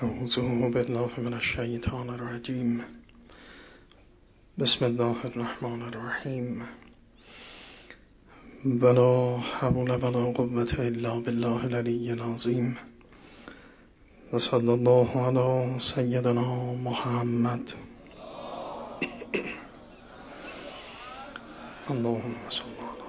اعوذ بالله من الشیطان الرجیم. بسم الله الرحمن الرحیم. ولا حول ولا قوة الا بالله العلی العظیم. و صلی الله علی سیدنا محمد. اللهم صل علی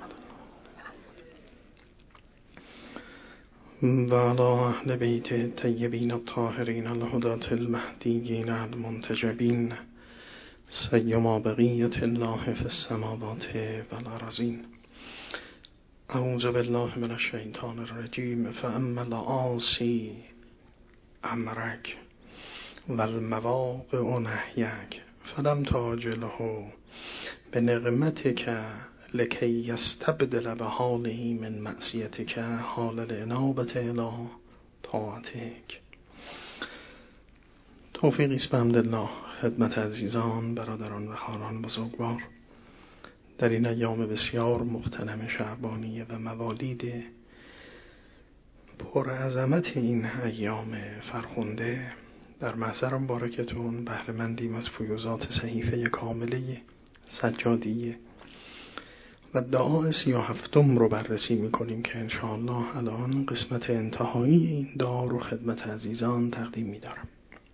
محمد و علی اهل بیت الطیبین الطاهرین الهداة المهدیین المنتجبین سیما بقیة الله فی السماوات والارضین. اعوذ بالله من الشیطان الرجیم. فاما العاصی امرک والمواقع نهیک فلم تعجله بنقمتک لکی یستبدل بحاله من معصیتک حال الانابة الی طاعتک. توفیقی است بحمدالله خدمت عزیزان، برادران و خواهران بزرگوار در این ایام بسیار مغتنم شعبانیه و موالید پر عظمت این ایام فرخنده در محضر مبارکتون بهره مندیم از فیوزات صحیفه کامله سجادیه و دعا 37 رو بررسی میکنیم که انشاءالله الان قسمت انتهایی این دعا رو خدمت عزیزان تقدیم میدارم.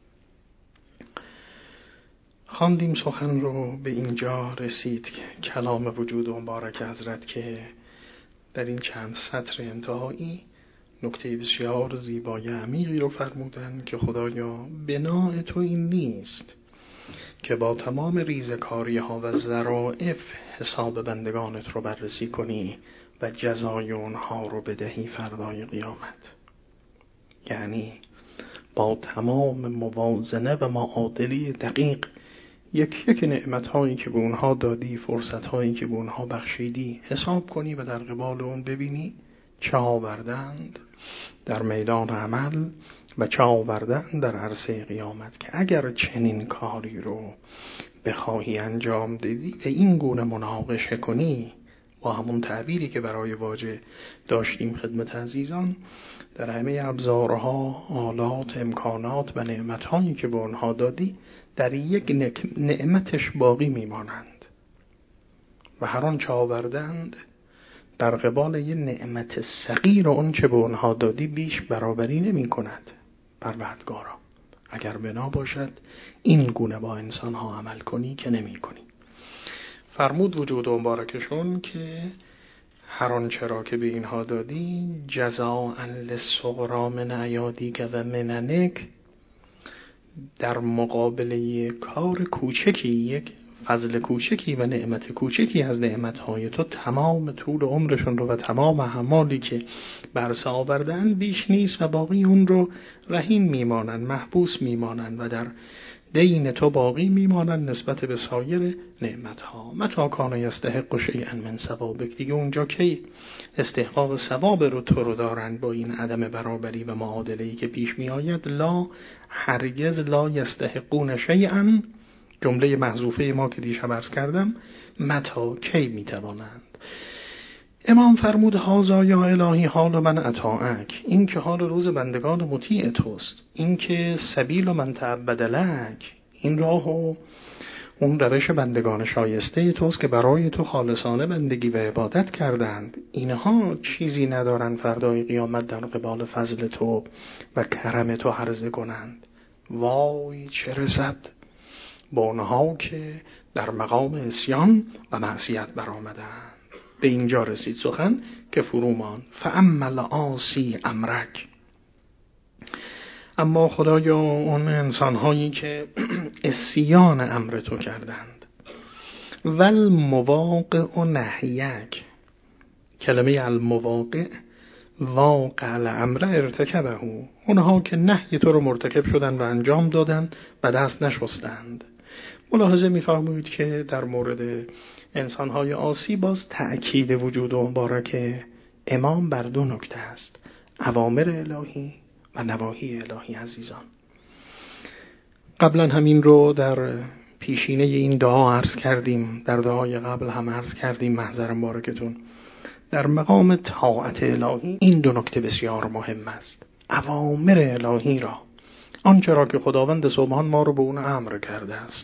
خواندیم سخن رو به اینجا رسید که کلام وجود مبارک حضرت که در این چند سطر انتهایی نکته بسیار زیبای عمیقی رو فرمودن که خدایا بنای تو این نیست که با تمام ریزکاری ها و ظرائف حساب بندگانت رو بررسی کنی و جزای اونها رو بدهی فردای قیامت. یعنی با تمام موازنه و معادلی دقیق یک نعمت هایی که به اونها دادی، فرصت هایی که به اونها بخشیدی حساب کنی و در قبال اون ببینی چه آوردند در میدان عمل و چه آوردند در عرصه قیامت، که اگر چنین کاری رو بخواهی انجام بدی و این گونه مناقشه کنی با همون تعبیری که برای واجه داشتیم خدمت عزیزان، در همه ابزارها، آلات، امکانات و نعمتهایی که به اونها دادی در یک نعمتش باقی میمانند و هر آنچه آوردند در قبال یک نعمت صغیر اون چه به اونها دادی بیش برابری نمی کند. پروردگارا اگر بنا باشد این گونه با انسان ها عمل کنی که نمی کنی. فرمود وجود مبارکشون که هر آنچه را که به اینها دادی جزاء للصغری من عیادیک و مننک، در مقابله کار کوچکی، یک فضل کوچکی و نعمت کوچکی از نعمتهای تو تمام طول عمرشون رو و تمام اعمالی که برسه آوردن بیش نیست و باقی اون رو رهین میمانن، محبوس میمانن و در دین تو باقی میمانن نسبت به سایر نعمتها. متى کان یستحق شیئا من ثوابک، دیگه اونجا کی استحقاق ثواب رو تو رو دارن با این عدم برابری و معادله‌ای که پیش می آید. لا، هرگز لا یستحقون شیئا، جمله محذوفه ما که دیشب عرض کردم، متى کی می توانند. امام فرمود هذا یا الهی حال من اطاعک، این که حال روز بندگان مطیع توست، این که سبیل من تعبد لک، این راه و اون روش بندگان شایسته توست که برای تو خالصانه بندگی و عبادت کردند. اینها چیزی ندارن فردای قیامت در قبال فضل تو و کرم تو عرضه کنند. وای چه رسد با اونها که در مقام عصیان و معصیت برآمدند. به اینجا رسید سخن که فرومان فاما العاصی امرک، اما خدایا اون انسان‌هایی که عصیان امر تو کردند، والمواقع نهیک، کلمه المواقع واقع الامر ارتکبه، اونها که نهی تو رو مرتکب شدن و انجام دادن و دست نشستند. ملاحظه می‌فرمایید که در مورد انسان‌های عاصی باز تأکید وجود مبارک امام بر دو نکته است: اوامر الهی و نواهی الهی. عزیزان قبلا همین رو در پیشینه این دعا عرض کردیم، در دعای قبل هم عرض کردیم محضر مبارکتون. در مقام طاعت الهی این دو نکته بسیار مهم است: اوامر الهی را آنچه را که خداوند سبحان ما رو به اون امر کرده است.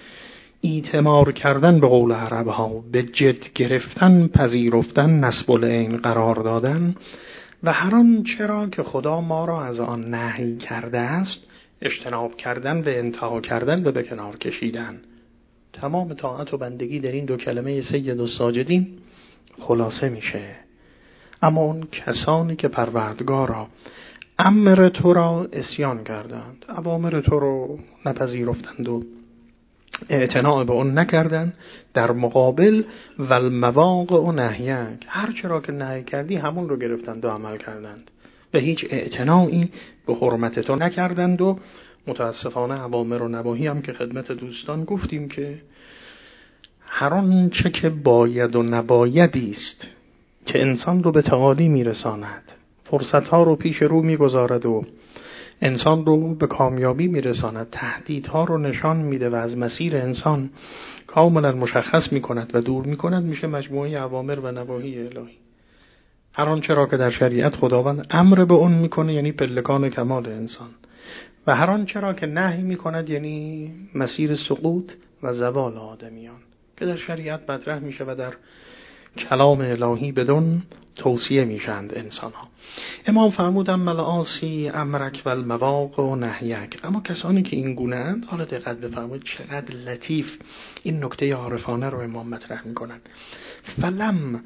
ایتمار کردن به قول عرب ها، به جد گرفتن، پذیرفتن، نصب العین قرار دادن و هر آنچه را که خدا ما را از آن نهی کرده است اجتناب کردن و انتها کردن و به کنار کشیدن. تمام طاعت و بندگی در این دو کلمه سید الساجدین خلاصه میشه. اما اون کسانی که پروردگارا امر تو را عصیان کردند، اوامر تو رو نپذیرفتند و اعتناع به اون نکردند، در مقابل و المواقع و نهیک، هر چرا که نهی کردی همون رو گرفتند و عمل کردند و هیچ اعتناعی به حرمت تو نکردند. و متاسفانه اوامر و نواهی هم که خدمت دوستان گفتیم که هر آنچه که باید و نبایدی است که انسان رو به تعالی میرساند، فرصتها رو پیش رو میگذارد و انسان رو به کامیابی میرساند، تهدیدها رو نشان میده و از مسیر انسان کاملا مشخص میکند و دور میکند، میشه مجموعه اوامر و نواهی الهی. هر آنچه را که در شریعت خداوند امر به اون میکنه یعنی پلکان کمال انسان، و هر آنچه را که نهی میکند یعنی مسیر سقوط و زوال آدمیان که در شریعت مطرح میشه و در کلام الهی بدون توصیه میشند انسان ها. امام فرمودن ملعاسی امرک و المواقع و نهیک. اما کسانی که این گونه اند، حالا دقت بفرمایید چقدر لطیف این نکته عارفانه رو امام مطرح میکنن. فلم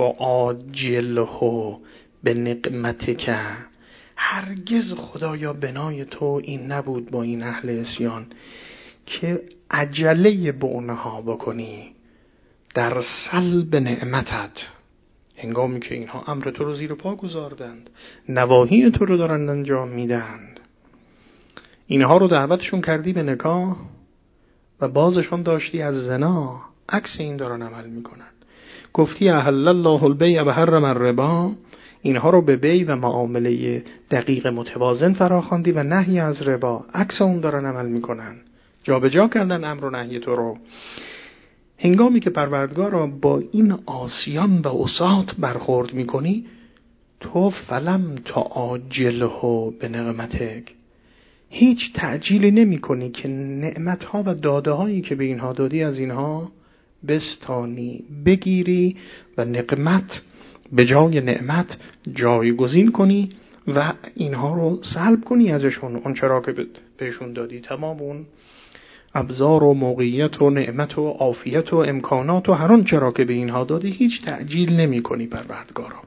تعاجله به نقمتک، هرگز خدایا بنای تو این نبود با این اهل عصیان که عجله به اونها بکنی در سلب نعمتت، هنگامی که اینها امر تو رو زیر پا گذاردند، نواهی تو رو دارند انجام میدند، اینها رو دعوتشون کردی به نکاح و بازشون داشتی از زنا، عکس این دارن عمل میکنن. گفتی احل الله البیع و حرم الربا، اینها رو به بیع و معامله دقیق متوازن فراخواندی و نهی از ربا، عکس اون دارن عمل میکنن، جابجا کردن امر و نهی تو رو. هنگامی که پروردگار را با این عاصیان و عصات برخورد میکنی، تو فلم تعاجله به نعمتک، هیچ تعجیلی نمی کنی که نعمتها و داده هایی که به اینها دادی از اینها بستانی، بگیری و نقمت به جای نعمت جایگزین کنی و اینها رو سلب کنی ازشون، اون چرا که بهشون دادی. تمام اون ابزار و موقعیت و نعمت و عافیت و امکانات و هر آنچه چرا که به اینها دادی هیچ تعجیل نمی کنی پروردگارا.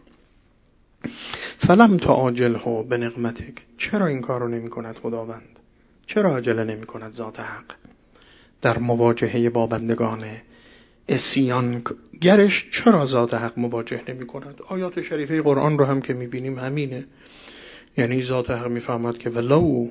فلم تعاجله به نقمتک، چرا این کارو نمی کند خداوند؟ چرا عجله نمی کند ذات حق در مواجهه با بندگان عصیان گرش؟ چرا ذات حق مواجه نمی کند؟ آیات شریفه قرآن رو هم که می بینیم همینه. یعنی ذات حق می فهمد که ولو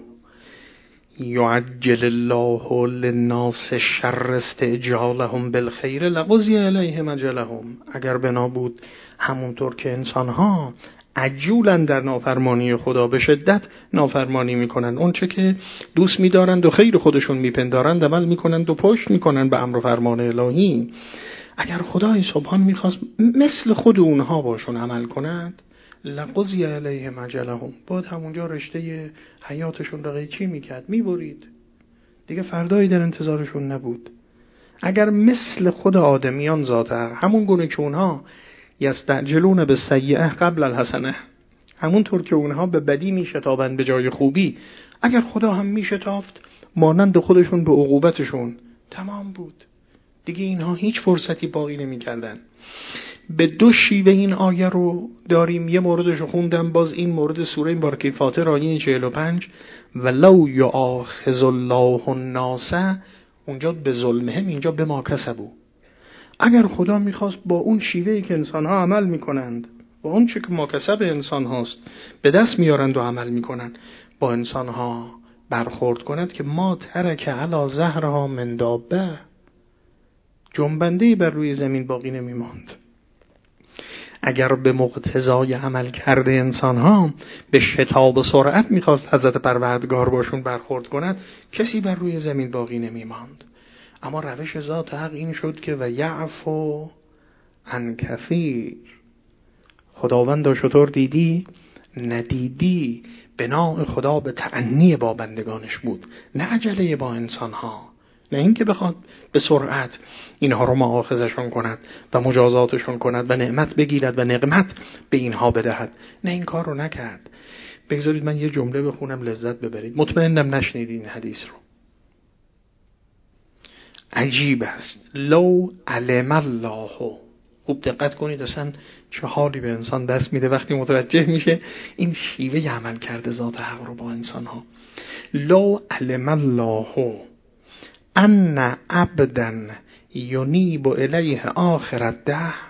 یعجل الله للناس شر استعجالهم بالخیر لقضی الیهم اجلهم، اگر بنا بود همونطور که انسانها عجولن در نافرمانی خدا، به شدت نافرمانی میکنن، اون چه که دوست میدارند و خیر خودشون میپندارند عمل میکنند و پشت میکنند به امر و فرمان الهی، اگر خدای سبحان میخواست مثل خود اونها باشون عمل کند لقضی علیهم اجلهم، بعد همونجا رشته حیاتشون رو چی میکرد؟ میبرید دیگه، فردایی در انتظارشون نبود. اگر مثل خود آدمیان ذاته، همون گونه که اونها یستعجلون بالسیئه قبل الحسنه، همونطور که اونها به بدی میشتابند به جای خوبی، اگر خدا هم میشتافت مانند خودشون به عقوبتشون، تمام بود دیگه، اینها هیچ فرصتی باقی نمیکردن. به دو شیوه این آیه رو داریم. یه موردش رو خوندم، باز این مورد سوره بارکه فاتر آیه 45 ولو یؤاخذ الله الناس، اونجا به ظلمهم، اینجا به ما کسبوا. اگر خدا میخواست با اون شیوهی که انسانها عمل میکنند، با اون چه که ما کسب انسان هاست به دست میارند و عمل میکنند، با انسانها برخورد کند که ما ترک علی ظهرها من دابه، جنبنده‌ای بر روی زمین باقی نمیماند. اگر به مقتضای عمل کرده انسانها به شتاب و سرعت میخواست حضرت پروردگار باشون برخورد کند، کسی بر روی زمین باقی نمیماند. اما روش ذات حق این شد که و یعفو عن کثیر، خداوند شطور دیدی ندیدی بنا خدا به تأنی با بندگانش بود، نه عجله با انسانها، نه اینکه بخواد به سرعت اینها رو مؤاخذشون کند و مجازاتشون کند و نعمت بگیرد و نقمت به اینها بدهد. نه، این کار رو نکرد. بگذارید من یه جمله بخونم لذت ببرید. مطمئنم نشنیدید این حدیث رو. عجیب است. لو علم الله، خوب دقت کنید اصلا چه حالی به انسان دست میده وقتی متوجه میشه این شیوه عمل کرده ذات حق رو با انسان ها. لو علم الله ان عبدا ینیب الیه آخر الدهر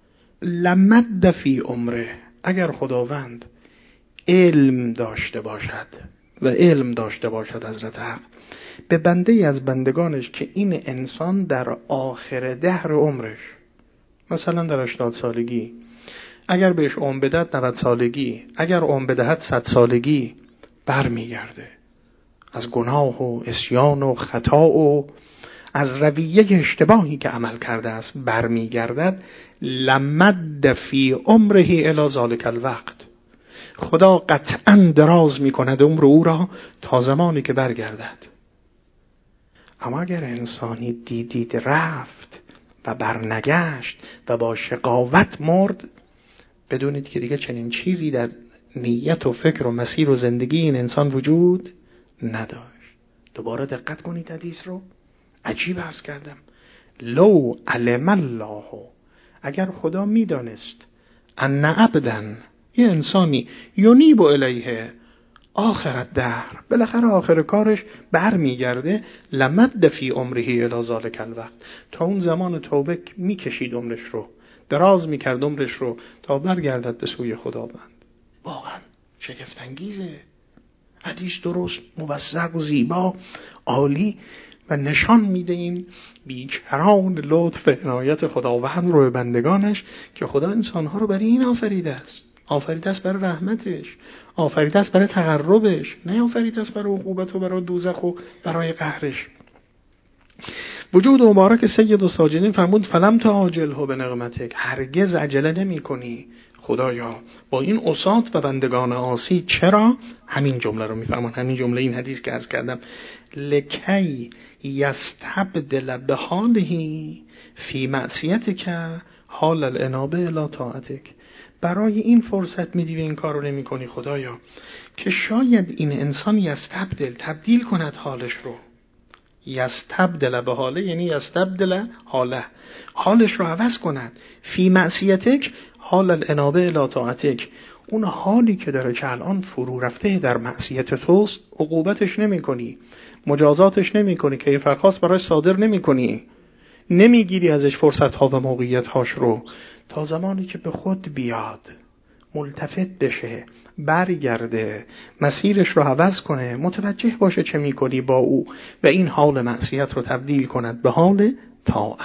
لمد فی عمره. اگر خداوند علم داشته باشد و علم داشته باشد حضرت حق به بنده از بندگانش که این انسان در آخر دهر عمرش، مثلا در 80 سالگی اگر بهش عمر بدهد 90 سالگی، اگر عمر بدهد 100 سالگی، برمیگرده از گناه و عصیان و خطا و از رویه اشتباهی که عمل کرده است برمیگردد، لمد فی عمره الی ذلک الوقت، خدا قطعا دراز میکند عمر او را تا زمانی که برگردد. اما اگر انسانی دیدید رفت و برنگشت و با شقاوت مرد، بدونید که دیگه چنین چیزی در نیت و فکر و مسیر و زندگی این انسان وجود نداشت. دوباره دقت کنید حدیث رو. عجیب عرض کردم. لو علم الله، اگر خدا میدانست ان عبدا، یه انسانی یونیب الیه آخر الدهر، بالاخره آخر کارش برمیگرده، لمد فی عمره الی ذلک الوقت، تا اون زمان توبه میکشید عمرش رو، دراز میکرد عمرش رو تا برگردد به سوی خداوند. واقعا شگفت انگیزه. حدیث درست موثق و زیبا عالی و نشان میده این بیکران لطف عنایت خداوند رو به بندگانش که خدا انسانها رو برای این آفریده است. آفریده است برای رحمتش، آفریده است برای تقربش، نه آفریده است برای عقوبت و برای دوزخ و برای قهرش. وجود مبارک سید الساجدین فرمود فلم تعاجله بنقمتک، هرگز عجله نمی کنی خدایا با این عصات و بندگان عاصی. چرا؟ همین جمله رو میفرمان، همین جمله این حدیث که عرض کردم، لکی یستبدل بحاله فی معصیتک حال الانابه الی طاعتک، برای این فرصت میدی و این کار رو نمی کنی خدایا که شاید این انسان یستبدل، تبدیل کند حالش رو. یستبدل به حاله یعنی یستبدل حاله، حالش رو عوض کند. فی معصیتک حال الانابه الی طاعتک، اون حالی که داره که الان فرو رفته در معصیت توست، عقوبتش نمی کنی، مجازاتش نمی کنی، کیف خاص براش صادر نمی کنی، نمیگیری ازش فرصت ها و موقعیت هاش رو، تا زمانی که به خود بیاد، ملتفت بشه، برگرده، مسیرش رو عوض کنه، متوجه باشه چه میکنی با او و این حال معصیت رو تبدیل کند به حال طاعت.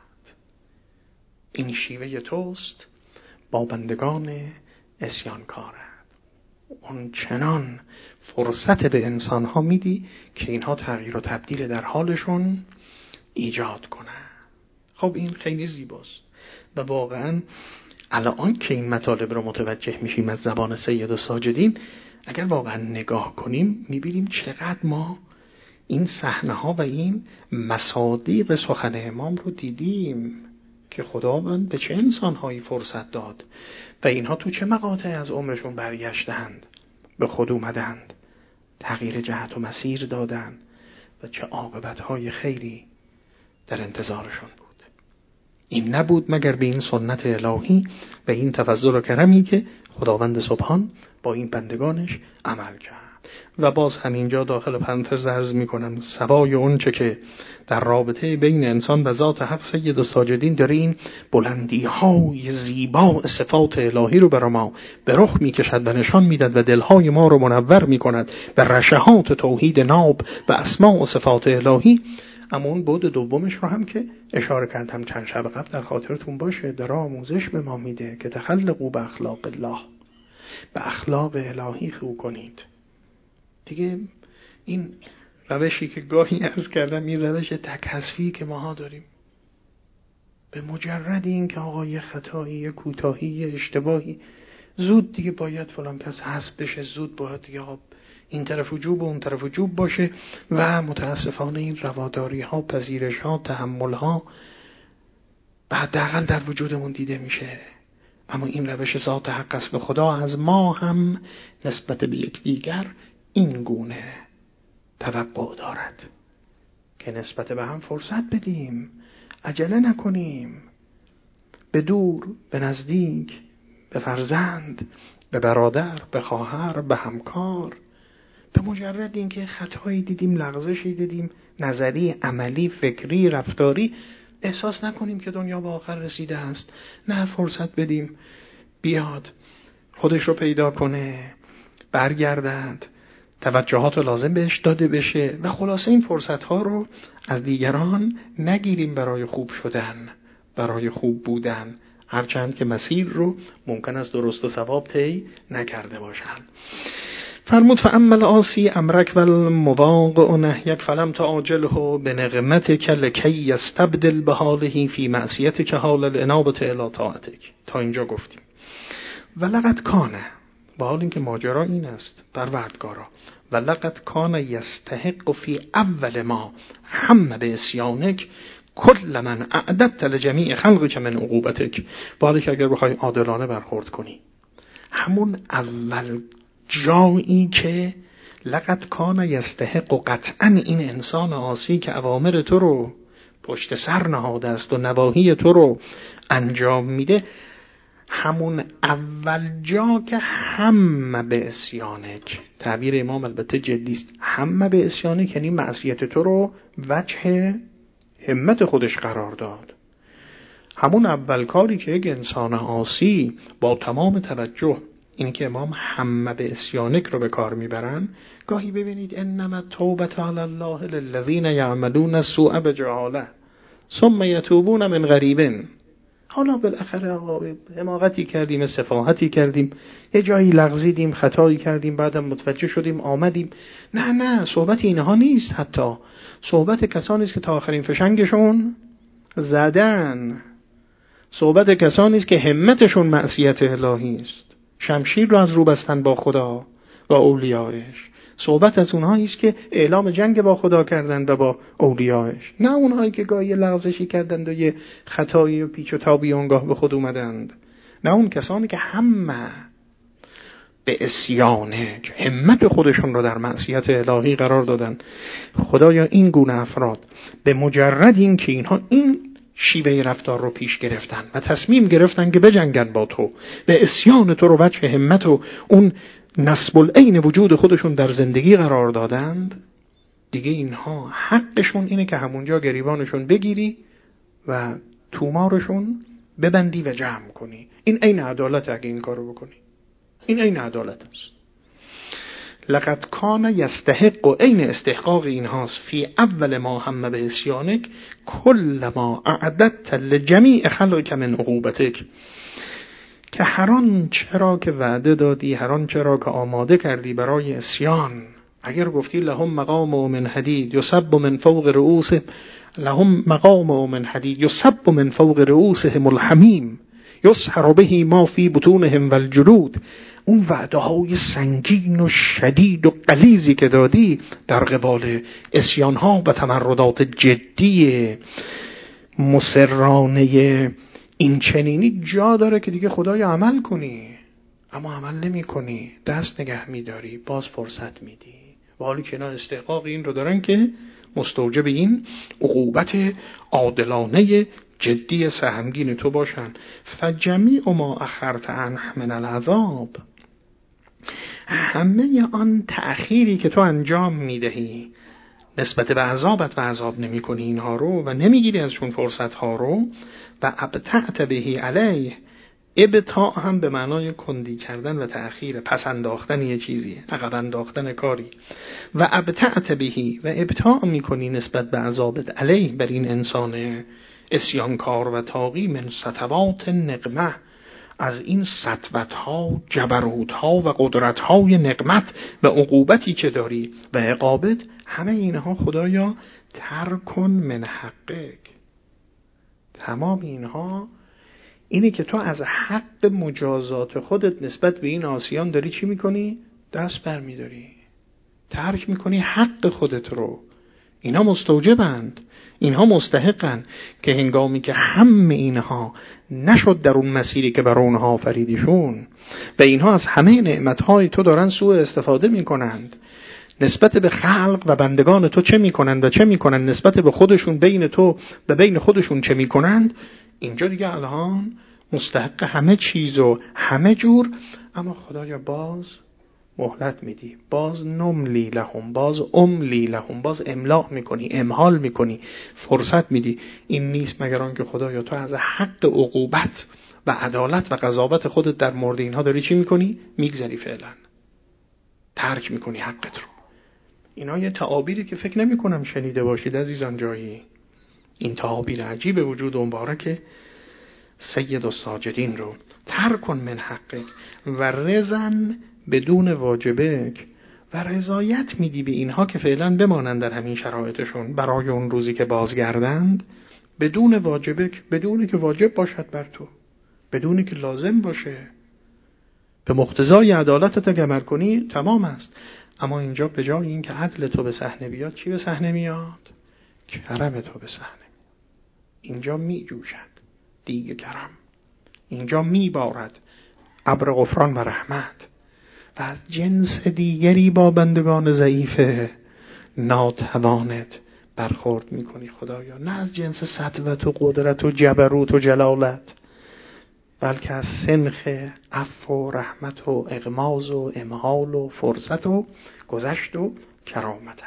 این شیوه توست با بندگان عصیانکاره. اون چنان فرصت به انسانها میدی که اینها تغییر و تبدیل در حالشون ایجاد کنن. خب این خیلی زیباست و واقعا الان که این مطالب رو متوجه میشیم از زبان سید الساجدین، اگر واقعا نگاه کنیم میبینیم چقدر ما این صحنه ها و این مصادیق سخن امام رو دیدیم که خداوند به چه انسانهایی فرصت داد و اینها تو چه مقاطع از عمرشون برگشتند، به خود اومدند، تغییر جهت و مسیر دادند و چه عاقبت‌های خیری در انتظارشون بود. این نبود مگر به این سنت الهی و این تفضل و کرمی که خداوند سبحان با این بندگانش عمل کرد. و باز همینجا داخل پرانتز عرض میکنم سوای اون چه که در رابطه بین انسان و ذات حق سید الساجدین داره این بلندی های زیبا صفات الهی رو برای ما به رخ میکشد و نشان میداد و دلهای ما رو منور میکند به رشحات توحید ناب و اسماء و صفات الهی. اما اون بعد دومش رو هم که اشاره کردم چند شب قبل در خاطرتون باشه، در آموزش به ما میده که تخلقوا به اخلاق الله، به اخلاق الهی خو کنید. دیگه این روشی که گاهی عرض کردم، این روش تکاسفی که ماها داریم، به مجرد این که آقا یه خطایی، یه کوتاهی، یه اشتباهی زود دیگه باید فلان کس حذف بشه، زود باید دیگه این طرف وجوب و اون طرف وجوب باشه و متاسفانه این رواداری ها، پذیرش ها، تحمل ها حداقل در وجودمون دیده میشه. اما این روش ذات حق است و خدا از ما هم نسبت به یکدیگر این گونه توقع دارد که نسبت به هم فرصت بدیم، عجله نکنیم، به دور، به نزدیک، به فرزند، به برادر، به خواهر، به همکار، به مجرد اینکه خطایی دیدیم، لغزشی دیدیم، نظری، عملی، فکری، رفتاری، احساس نکنیم که دنیا به آخر رسیده است. نه، فرصت بدیم بیاد، خودش رو پیدا کنه، برگردد، توجهات لازم بهش داده بشه و خلاصه این فرصت‌ها رو از دیگران نگیریم برای خوب شدن، برای خوب بودن، هرچند که مسیر رو ممکن است درست و صواب طی نکرده باشند. فرمود فاما العاصی امرک والمواقع نهیک فلم تعاجله بنقمتک لکی یستبدل بحاله فی معصیتک حال الانابة الی طاعتک. تا اینجا گفتیم ولقد کان، با حال اینکه ماجرا این است پروردگارا، ولقد کان یستحق فی اول ما هم بعصیانک کل من اعددت لجمیع خلقک من عقوبتک. با حالی که اگر بخوای عادلانه برخورد کنی، همون اول جایی که لقد کان یستحق و قطعا این انسان عاصی که اوامر تو رو پشت سر نهاده است و نواهی تو رو انجام میده، همون اول جا که هم به عصیانک، تعبیر امام البته جدی است، هم به عصیانک یعنی معصیت تو رو وجه همت خودش قرار داد. همون اول کاری که یک انسان عاصی با تمام توجه، این که امام هم به عصیانک رو به کار میبرن، گاهی ببینید انما التوبة علی الله للذین یعملون السوء بجهاله ثم یتوبون من قریب. حالا بالاخره حماقتی کردیم، سفاهتی کردیم، یه جایی لغزیدیم، خطایی کردیم، بعدم متوجه شدیم آمدیم. نه، صحبت اینها نیست. حتی صحبت کسانی است که تا آخرین فشنگشون زدن، صحبت کسانی است که همتشون معصیت الهی است، شمشیر رو از رو بستن با خدا و اولیایش. صحبت از اونهایی است که اعلام جنگ با خدا کردند و با اولیایش، نه اونهایی که گاهی لغزشی کردند و یه خطایی و پیچ و تابی اونگاه به خود اومدند. نه، اون کسانی که همه به عصیانه همت خودشون رو در معصیت الهی قرار دادن. خدایا این گونه افراد به مجرد این که اینها این شیوه رفتار رو پیش گرفتن و تصمیم گرفتن که بجنگن با تو، به عصیان تو رو وجه همت و اون نسب العین وجود خودشون در زندگی قرار دادند، دیگه اینها حقشون اینه که همونجا گریبانشون بگیری و تومارشون ببندی و جمع کنی. این عین عدالت اگه این کارو بکنی، این عین عدالت است. لقد کان یستحق، و عین استحقاق اینهاست، فی اول ما هم به عصیانک کل ما اعددت لجمیع خلقک من عقوبتک، که هر آن چرا که وعده دادی، هر آن چرا که آماده کردی برای عصیان، اگر گفتی لهم مقام من حدید یصب من فوق رؤوسهم، لهم مقام من حدید یصب من فوق رؤوسهم الحمیم یسحر به ما فی بطونهم والجلود، اون وعده های سنگین و شدید و غلیظی که دادی در قبال عصیان ها و تمردات جدی مصرانه این چنینی جا داره که دیگه خدایا عمل کنی، اما عمل نمی کنی، دست نگه می داری، باز فرصت می دی. و حالی که اینا استحقاق این رو دارن که مستوجب این عقوبت عادلانه جدی سهمگین تو باشن. فجمیع ما اخرت عنه من العذاب، همه آن تأخیری که تو انجام می دهی نسبت به عذابت و عذاب نمی کنی اینها رو و نمی گیری ازشون فرصت ها رو، و ابتعت بهی علیه، ابتاع هم به معنای کندی کردن و تأخیر، پس انداختن یه چیزی، عقب انداختن کاری، و ابتعت بهی و ابتاع می کنی نسبت به عذابت علیه بر این انسان عصیانکار و طاغی، من سطوات نقمه، از این سطوت‌ها، جبروت‌ها و قدرت‌های نقمت و عقوبتی که داری و عقابت، همه اینها خدایا ترکن من حقک، تمام اینها اینه که تو از حق مجازات خودت نسبت به این عاصیان داری چی میکنی؟ دست برمیداری، ترک میکنی حق خودت رو. اینها مستوجبند، اینها مستحقن که هنگامی که همه اینها نشد در اون مسیری که بر اونها آفریدیشون و اینها از همه نعمتهای تو دارن سوء استفاده میکنند، نسبت به خلق و بندگان تو چه میکنند و چه میکنند، نسبت به خودشون بین تو و بین خودشون چه میکنند، اینجا دیگه الان مستحق همه چیز و همه جور. اما خدایا باز مهلت میدی، باز نملی لهم، باز املی لهم، باز املاء میکنی، امهال میکنی، فرصت میدی. این نیست مگر آن که خدایا تو از حق عقوبت و عدالت و قضاوت خودت در مورد اینها داری چی میکنی؟ میگذری، فعلا ترک میکنی حقت رو. اینا یه تعابیری که فکر نمی کنم شنیده باشید عزیزان جایی. این تعابیر عجیب وجود مبارک سید الساجدین رو، ترک من حقک و رزن بدون واجبک، و رضایت میدی به اینها که فعلا بمانند در همین شرایطشون برای اون روزی که بازگردند، بدون واجبک، بدون که واجب باشد بر تو، بدون که لازم باشه، به مقتضای عدالتت اگر عمل کنی تمام است. اما اینجا به جای این که عدل تو به صحنه بیاد، چی به صحنه میاد؟ کرم تو به صحنه. اینجا می جوشد دیگه کرم، اینجا می بارد ابر غفران و رحمت، و از جنس دیگری با بندگان ضعیف ناتوانت برخورد میکنی خدایا، نه از جنس سطوت و قدرت و جبروت و جلالت، بلکه از سنخ عفو و رحمت و اغماض و امهال و فرصت و گذشت و کرامت.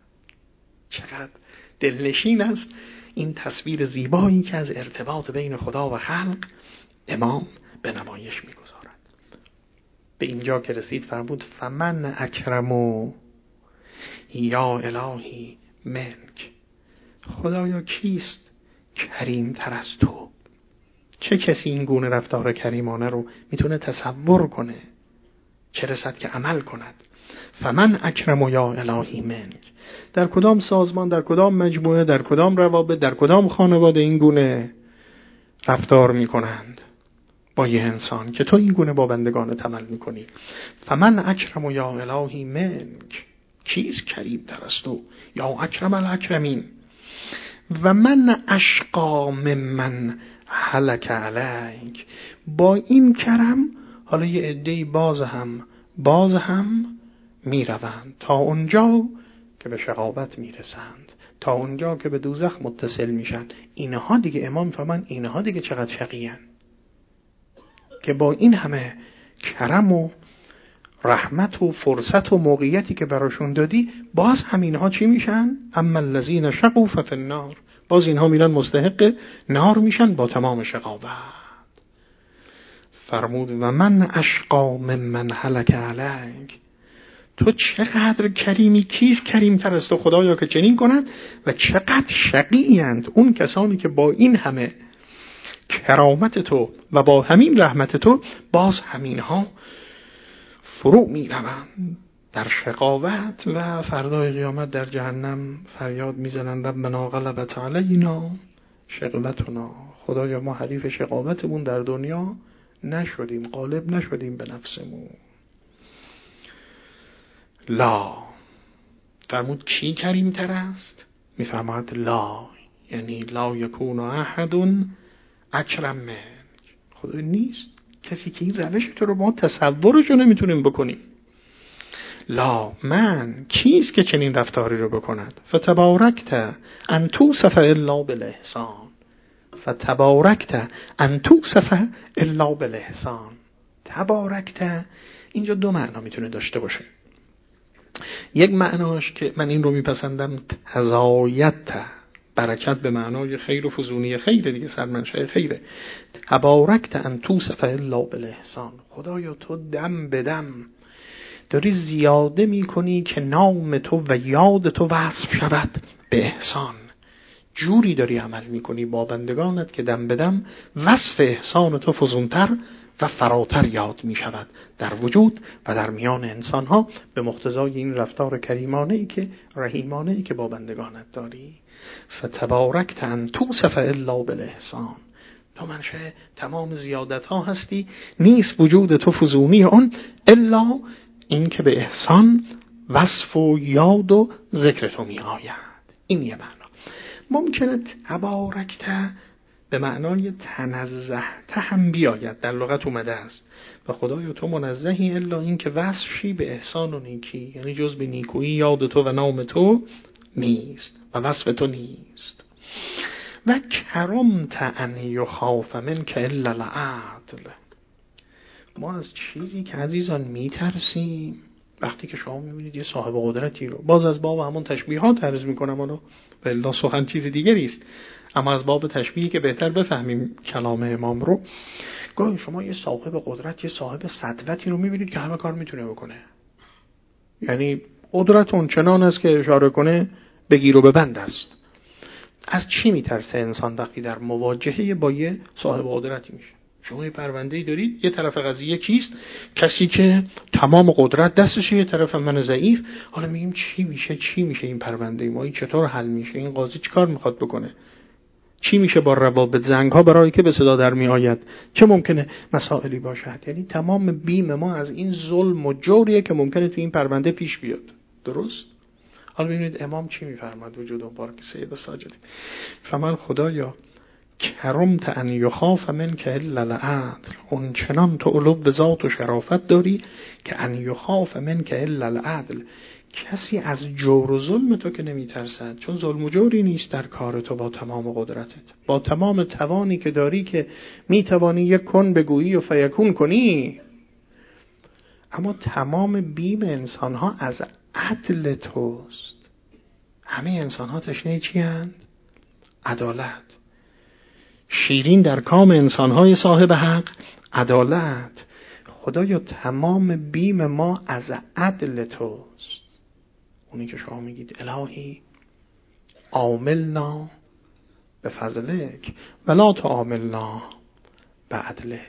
چقدر دلنشین است این تصویر زیبایی که از ارتباط بین خدا و خلق امام به نمایش میگذارد. به اینجا که رسید فرمود فمن اکرمو یا الهی منک، خدایا کیست کریم تر از تو؟ چه کسی این گونه رفتار کریمانه رو میتونه تصور کنه، چه رسد که عمل کند؟ فمن اکرمو یا الهی منک، در کدام سازمان، در کدام مجموعه، در کدام روابط، در کدام خانواده این گونه رفتار میکنند با یه انسان که تو این گونه با بندگانت عمل میکنی؟ فمن اکرم یا الهی منک، کیست کریم تر از تو؟ یا اکرم الاکرمین. و من اشقا ممن هلک علیک، با این کرم حالا یه عده‌ای باز هم میروند تا اونجا که به شقاوت میرسند، تا اونجا که به دوزخ متصل میشن. اینها دیگه امام فرمان اینها دیگه چقدر شقیان که با این همه کرم و رحمت و فرصت و موقعیتی که براشون دادی، باز همینها چی میشن؟ اما الذین شقوا ففی النار، باز اینها میرن مستحق نار میشن با تمام شقاوت. فرمود و من اشقا ممن هلک علیک، تو چقدر کریمی، کیست کریم تر از تو خدایا که چنین کند؟ و چقدر شقی‌اند اون کسانی که با این همه کرامت تو و با همین رحمت تو باز همینها فرو می روند در شقاوت و فردای قیامت در جهنم فریاد می زنند ربنا غلبت علینا شقوتنا، خدایا ما حریف شقاوتمون در دنیا نشدیم، غالب نشدیم به نفسمون. لا، فرمود کی کریم تر است؟ می فرماید لا، یعنی لا یکون احد اکرم منک، خدا نیست کسی که این روش تو رو ما تصورشو نمیتونیم بکنیم. لا من، کیست که چنین رفتاری رو بکند؟ فتبارکت ان توصف الا بالاحسان، فتبارکت ان توصف الا بالاحسان. تبارکت اینجا دو معنا میتونه داشته باشه. یک معناش که من این رو میپسندم، تزایدت، برکت به معنای خیر و فزونی خیر دیگه، سرمنشأ خیره. تبارکت ان توصف الا بالاحسان، خدایا تو دم به دم داری زیاده میکنی که نام تو و یاد تو وصف شود به احسان. جوری داری عمل میکنی با بندگانت که دم به دم وصف احسان تو فزونتر و فراتر یاد میشود در وجود و در میان انسان ها به مقتضای این رفتار کریمانه ای که رحیمانه ای که با بندگانت داری. فتبارکت ان توصف الا بالاحسان، تو منشأ تمام زیادت ها هستی، نیست وجود تو فزونی آن الا این که به احسان وصف و یاد و ذکر تو می آید. این یه معنا. ممکنه تبارکته به معنای تنزهته هم بیاید، در لغت اومده است و خدای تو منزهی الا این که وصفی به احسان و نیکی، یعنی جز به نیکویی یاد تو و نام تو نیست و وصف تو نیست. و کرمت ان یخاف منک الا العدل. ما از چیزی که عزیزان میترسیم وقتی که شما میبینید یه صاحب قدرتی رو، باز از باب همون تشبیهات عرض میکنم اونو و الا سخن چیز دیگری است، اما از باب تشبیهی که بهتر بفهمیم کلام امام رو، گاهی شما یه صاحب قدرت، یه صاحب سطوتی رو میبینید که همه کار میتونه بکنه، یعنی قدرت اون چنان است که اشاره کنه بگیر و ببند است. از چی میترسه انسان وقتی در مواجهه با یه صاحب قدرتی میشه؟ شما یه پرونده‌ای دارید، یه طرف قضیه کیست؟ کسی که تمام قدرت دستشه، یه طرف من ضعیف. حالا میگیم چی میشه این پرونده ما، این چطور حل میشه، این قاضی چیکار میخواد بکنه، چی میشه با روابط زنگ‌ها برای که به صدا در می آید، چه ممکنه مسائلی باشد. یعنی تمام بیم ما از این ظلم و جوریه که ممکنه تو این پرونده پیش بیاد. درست؟ حالا ببینید امام چی میفرماد وجود مبارک سید ساجدی. فرمان خدایا کرمت ان یخاف منک الا العدل، اون چنان تو علو ذات و شرافت داری که ان یخاف منک الا العدل، کسی از جور و ظلم تو که نمیترسد، چون ظلم و جوری نیست در کار تو با تمام قدرتت، با تمام توانی که داری که میتوانی یک کن بگویی و فیکون کنی. اما تمام بیم انسان ها از عدل توست. همه انسان ها تشنه چی هستند؟ عدالت. شیرین در کام انسان های صاحب حق عدالت. خدایا تمام بیم ما از عدل توست. اونی که شما میگید الهی عاملنا به فضلک ولا تعاملنا به عدلک.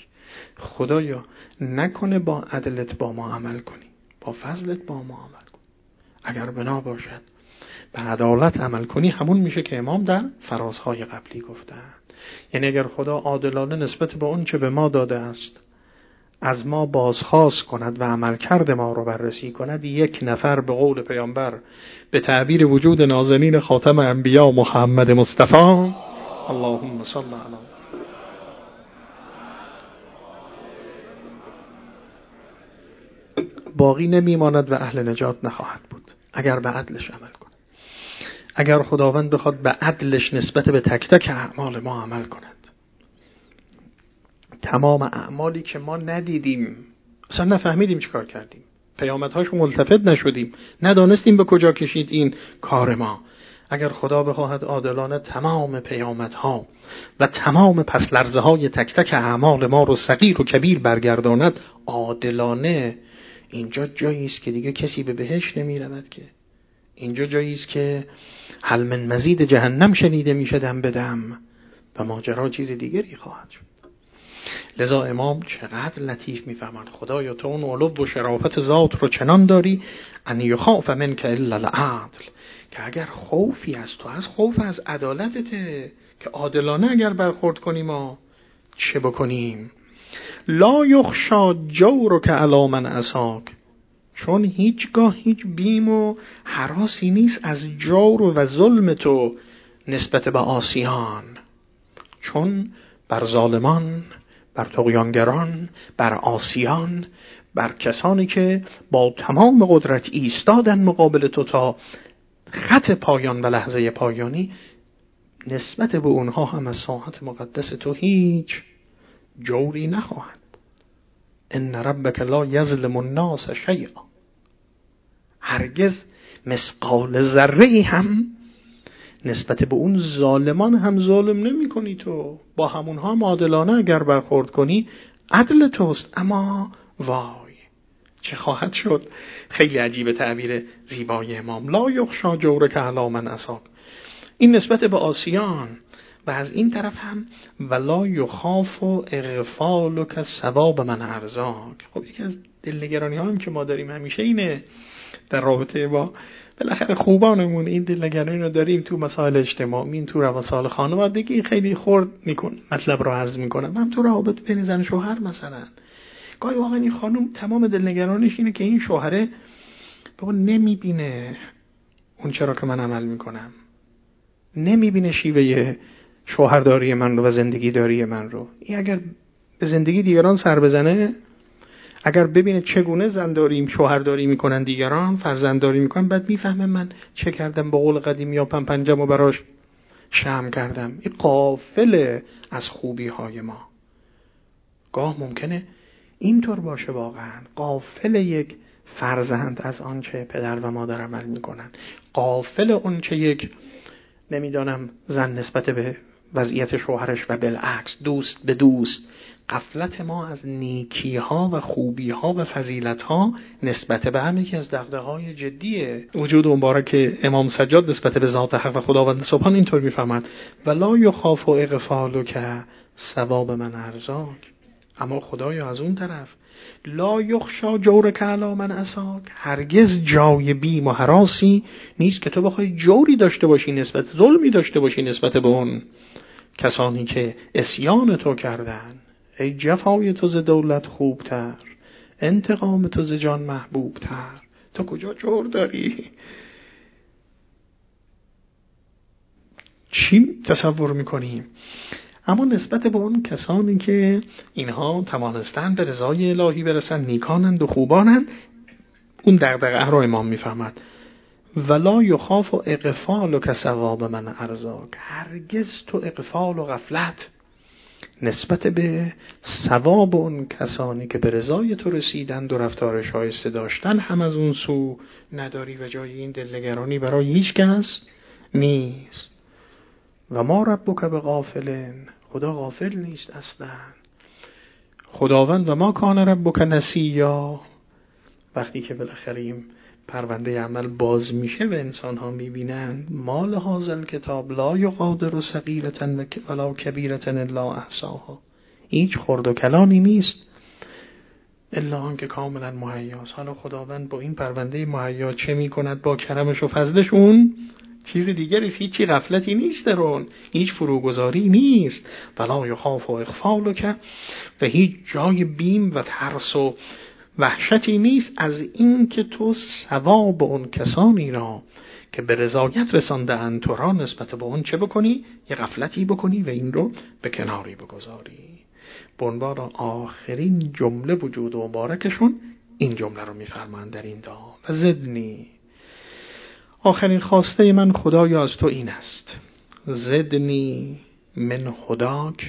خدایا نکنه با عدلت با ما عمل کنی، با فضلت با ما عمل کن. اگر بنا باشد به عدالت عمل کنی، همون میشه که امام در فرازهای قبلی گفتن. یعنی اگر خدا عادلانه نسبت به اون چه به ما داده است از ما بازخواست کند و عملکرد ما رو بررسی کند، یک نفر به قول پیامبر به تعبیر وجود نازنین خاتم انبیا محمد مصطفی اللهم صل علی باقی نمیماند و اهل نجات نخواهد بود اگر به عدلش عمل کند. اگر خداوند بخواد به عدلش نسبت به تک تک اعمال ما عمل کند، تمام اعمالی که ما ندیدیم، اصلا نفهمیدیم چی کار کردیم، پیامدهاشو ملتفت نشدیم، ندانستیم به کجا کشید این کار ما، اگر خدا بخواهد عادلانه تمام پیامدها و تمام پس لرزه های تک تک اعمال ما رو صغیر و کبیر برگرداند عادلانه، اینجا جایی است که دیگه کسی به بهشت نمی رود، که اینجا جایی است که هل من مزید جهنم شنیده میشه دم به دم و ماجرا چیز دیگری خواهد شد. لذا امام چقدر لطیف میفهمند خدایا تو اون علو و شرافت ذات رو چنان داری ان یخاف منک الا العدل، که اگر خوفی از تو، از خوف از عدالتته که عادلانه اگر برخورد کنیم ما چه بکنیم. لا یخشا جورک علی من عصاک، چون هیچگاه هیچ بیم و هراسی نیست از جور و ظلم تو نسبت به عاصیان، چون بر ظالمان، بر طغیانگران، بر عاصیان، بر کسانی که با تمام قدرت ایستادن مقابل تو تا خط پایان و لحظه پایانی، نسبت به اونها هم از ساحت مقدس تو هیچ جوری نخواهد. ان ربک لا یظلم الناس شیئا، هرگز مثقال ذره‌ای هم نسبت به اون ظالمان هم ظلم نمی کنی. تو با همونها هم عادلانه اگر برخورد کنی عدل توست. اما وای چه خواهد شد. خیلی عجیبه تعبیر زیبای امام، لا یخشا جورک علی من عصاک، این نسبت به عاصیان، و از این طرف هم ولا یخاف اغفالک ثواب من ارزاک. خب یکی از دلنگرانی هم که ما داریم همیشه اینه در رابطه با بالاخره خوبانمون این دلنگرانی رو داریم تو مسائل اجتماعی، تو رواسال خانوادگی خیلی خرد میکن مطلب رو عرض میکنم. هم تو روابط بین زن و شوهر مثلا گاهی واقعا این خانم تمام دلنگرانیش اینه که این شوهره بابا نمیبینه اون چرا که من عمل میکنم، نمیبینه شیوه شوهرداری من رو و زندگی داری من رو. این اگر به زندگی دیگران سر بزنه، اگر ببینه چگونه زنداری شوهرداری میکنن دیگران، فرزندداری میکنن، بعد میفهمه من چه کردم، با قول قدیم یا پنجم و براش شمع کردم. این غافله از خوبی های ما. گاه ممکنه اینطور باشه واقعا، غافل یک فرزند از آنچه پدر و مادر عمل میکنن، غافل آنچه یک نمیدانم زن نسبت به وضعیت شوهرش و بالعکس دوست به دوست. غفلت ما از نیکی ها و خوبی ها و فضیلت ها نسبت به هم یکی از دغدغه‌های جدی وجود مبارک امام سجاد نسبت به ذات حق و خداوند سبحان اینطور میفهمد ولا یخاف اغفالک ثواب من ارزاک. اما خدایا از اون طرف لا یخشا جورک علی من عصاک، هرگز جای بیم و هراسی نیست که تو بخوای جوری داشته باشی نسبت، ظلمی داشته باشی نسبت به اون کسانی که عصیان تو کردن. ای جفای تو ز دولت خوبتر، انتقام تو ز جان محبوبتر. تو کجا جور داری؟ چی تصور میکنیم؟ اما نسبت به اون کسانی که اینها توانستن به رضای الهی برسن، نیکانند و خوبانند، اون دغدغه رو امام میفهمد ولا یخاف اغفالک ثواب من ارزاک. هرگز تو اغفال و غفلت نسبت به ثواب اون کسانی که به رضای تو رسیدند و رفتار شایسته داشتن هم از اون سو نداری و جای این دلنگرانی برای هیچ کس نیست. و ما ربک بغافل، خدا غافل نیست اصلا. خداوند و ما کان ربک نسیا. وقتی که بالاخره این پرونده عمل باز میشه و انسان ها میبینن ما لهذا الکتاب لا یغادر صغیرة ولا کبیرة الا احصاها، هیچ خرد و کلانی نیست الا آنکه کاملا مهیاست. حالا خداوند با این پرونده مهیا چه میکند با کرمش و فضلش؟ اون چیز دیگری است، هیچی غفلتی نیست در اون، هیچ فروگذاری نیست. ولا یخاف اغفالک، و هیچ جای بیم و ترس و وحشتی نیست از این که تو ثواب اون کسانی را که به رضایت رسانده‌اند تو را نسبت به اون چه بکنی؟ یه غفلتی بکنی و این رو به کناری بگذاری. به عنوان آخرین جمله وجود و مبارکشون این جمله رو میفرمایند در این دعا و زدنی، آخرین خواسته من خدایا از تو این است، زدنی من خداک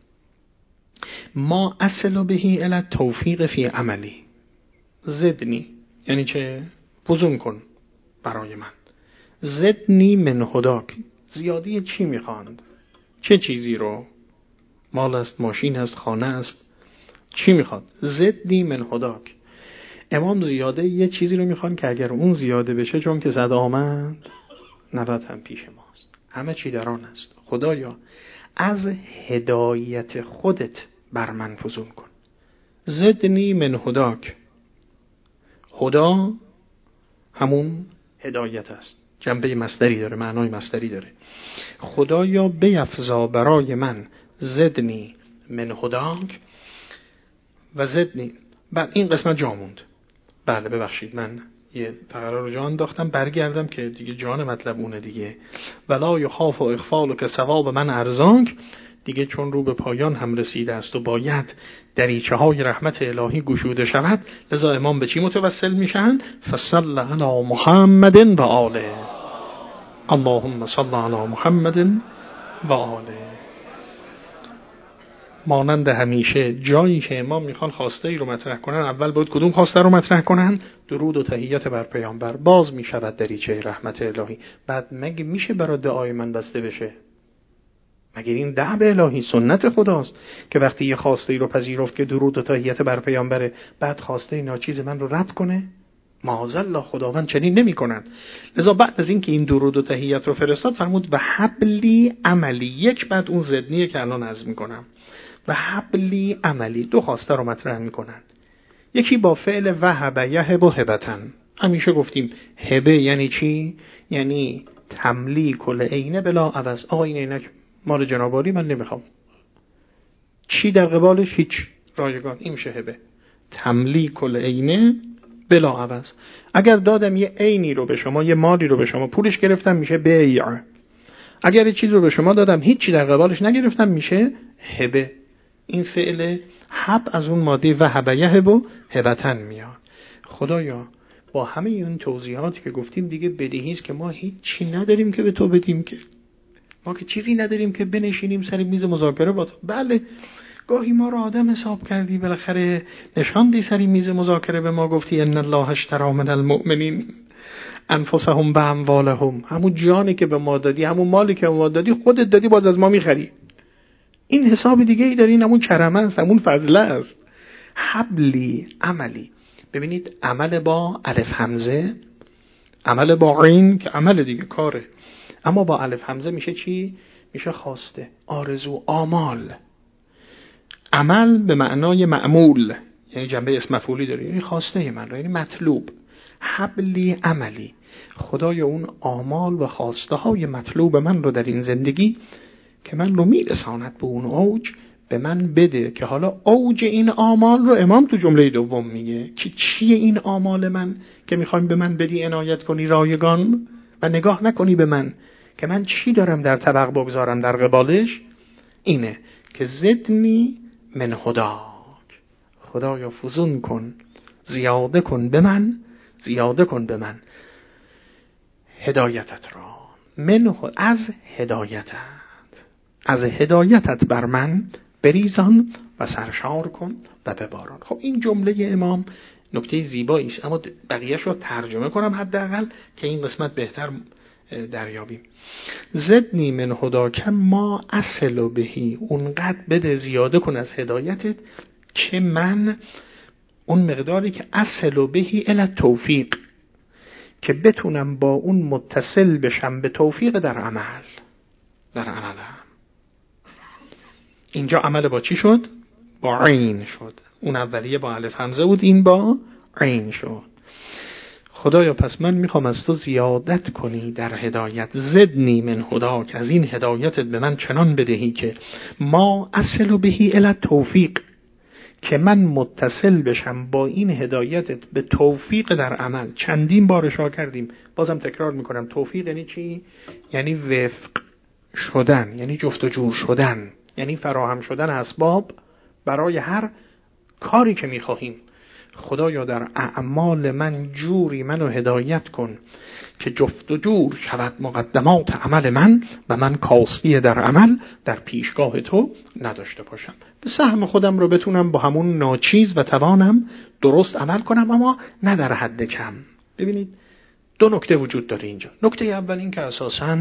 ما اصل بهی الی التوفیق فی عملی. زدنی یعنی چه؟ فزون کن برای من. زدنی من خداک، زیادی چی میخواند؟ چه چیزی رو؟ مال است، ماشین است، خانه است، چی میخواد؟ زدنی من خداک. امام زیاده یه چیزی رو میخوان که اگر اون زیاده بشه چون که زد آمد 90 هم پیش ماست، همه چی در آن است. خدایا از هدایت خودت بر من فزون کن. زدنی من هداک، خدا همون هدایت است، جنبه مصدری داره، معنای مصدری داره. خدایا بیفزا برای من زدنی من هداک و زدنی. بعد این قسمت جا موند. بله ببخشید من یه فقره رو جا انداختم، برگردم که دیگه جان مطلب اونه دیگه. ولا یخاف و اغفالک ثواب من ارزاک دیگه چون رو به پایان هم رسیده است و باید دریچه های رحمت الهی گشوده شود، لذا امام به چی متوسل میشن؟ فصل علی محمد و آله، اللهم صل علی محمد و آله. مانند همیشه جایی که امام میخوان خواسته ای رو مطرح کنن، اول باید کدوم خواسته رو مطرح کنن؟ درود و تحیت بر پیامبر. باز میشود دریچه رحمت الهی. بعد مگه میشه برای دعای من بسته بشه؟ مگر این دعب الهی سنت خداست که وقتی یه خواسته ای رو پذیرفت که درود و تحیت بر پیامبره، بعد خواسته ناچیز من رو رد کنه؟ معاذالله، خداوند چنین نمی کند. لذا بعد از این که این درود و تحیت رو فرستاد فرمود و حبلی عملی. یک بعد اون زدنیه که الان عرض میکنم. و حبلی عملی، دو خواسته رو مطرح میکنن. یکی با فعل وهب یهب هبتن، همیشه گفتیم هبه یعنی چی؟ یعنی تملیک العین بلا عوض. آقا این عینک مال جناب عالی، من نمیخوام. چی در قبالش؟ هیچ، رایگان. این میشه هبه، تملیک العین بلا عوض. اگر دادم یه عینی رو به شما، یه مالی رو به شما، پولش گرفتم، میشه بیع. اگر یه چیز رو به شما دادم هیچی در قبالش نگرفتم، میشه هبه. این فعل هب از اون ماده وهب یهب و هبتن میاد. خدایا با همه این توضیحاتی که گفتیم دیگه بدیهی است که ما هیچی نداریم که به تو بدیم، که ما که چیزی نداریم که بنشینیم سر میز مذاکره با تو. بله گاهی ما رو آدم حساب کردی، بالاخره نشاندی سر میز مذاکره به ما گفتی ان الله اشتری من المؤمنین انفسهم و اموالهم. همون جانی که به ما دادی، همون مالی که به ما دادی، خودت دادی، باز از ما میخری. این حساب دیگه ای داری، همون کرمه است، همون فضله است. حبلی عملی. ببینید عمل با الف همزه، عمل با عین که عمل دیگه کاره، اما با الف همزه میشه چی؟ میشه خواسته، آرزو، آمال. عمل به معنای معمول، یعنی جنبه اسم مفعولی داره، یعنی خواسته من رو، یعنی مطلوب. حبلی عملی. خدایا اون آمال و خواسته های مطلوب من رو در این زندگی که من رو میرساند به اون اوج، به من بده. که حالا اوج این آمال رو امام تو جمله دوم میگه که چیه این آمال من که میخوایم به من بدی، عنایت کنی رایگان و نگاه نکنی به من که من چی دارم در طبق بگذارم در قبالش. اینه که زدنی من هداک. خدایا فزون کن، زیاده کن به من، زیاده کن به من هدایتت را. من از هدایتت، از هدایتت بر من بریزان و سرشار کن و بباران. خب این جمله امام نکته زیبایی است، اما بقیه‌اش رو ترجمه کنم حداقل که این قسمت بهتر دریابیم. زدنی من هداک ما اصل بهی. اونقدر بده، زیاده کن از هدایتت که من اون مقداری که اصل بهی الی توفیق، که بتونم با اون متصل بشم به توفیق در عمل، در عملم. اینجا عمل با چی شد؟ با عین شد. اون اولیه با الف همزه بود، این با عین شد. خدایا پس من میخوام از تو زیادت کنی در هدایت. زدنی من هداک، از این هدایتت به من چنان بدهی که ما اصل بهی الی توفیق، که من متصل بشم با این هدایتت به توفیق در عمل. چندین بار اشاره کردیم، بازم تکرار میکنم. توفیق یعنی چی؟ یعنی وفق شدن، یعنی جفت و جور شدن، یعنی فراهم شدن اسباب برای هر کاری که میخواهیم. خدایا در اعمال من جوری منو هدایت کن که جفت و جور شود مقدمات عمل من و من کاستی در عمل در پیشگاه تو نداشته باشم. به سهم خودم رو بتونم با همون ناچیز و توانم درست عمل کنم، اما نه در حد کم. ببینید دو نکته وجود داره اینجا. نکته اول این که اساساً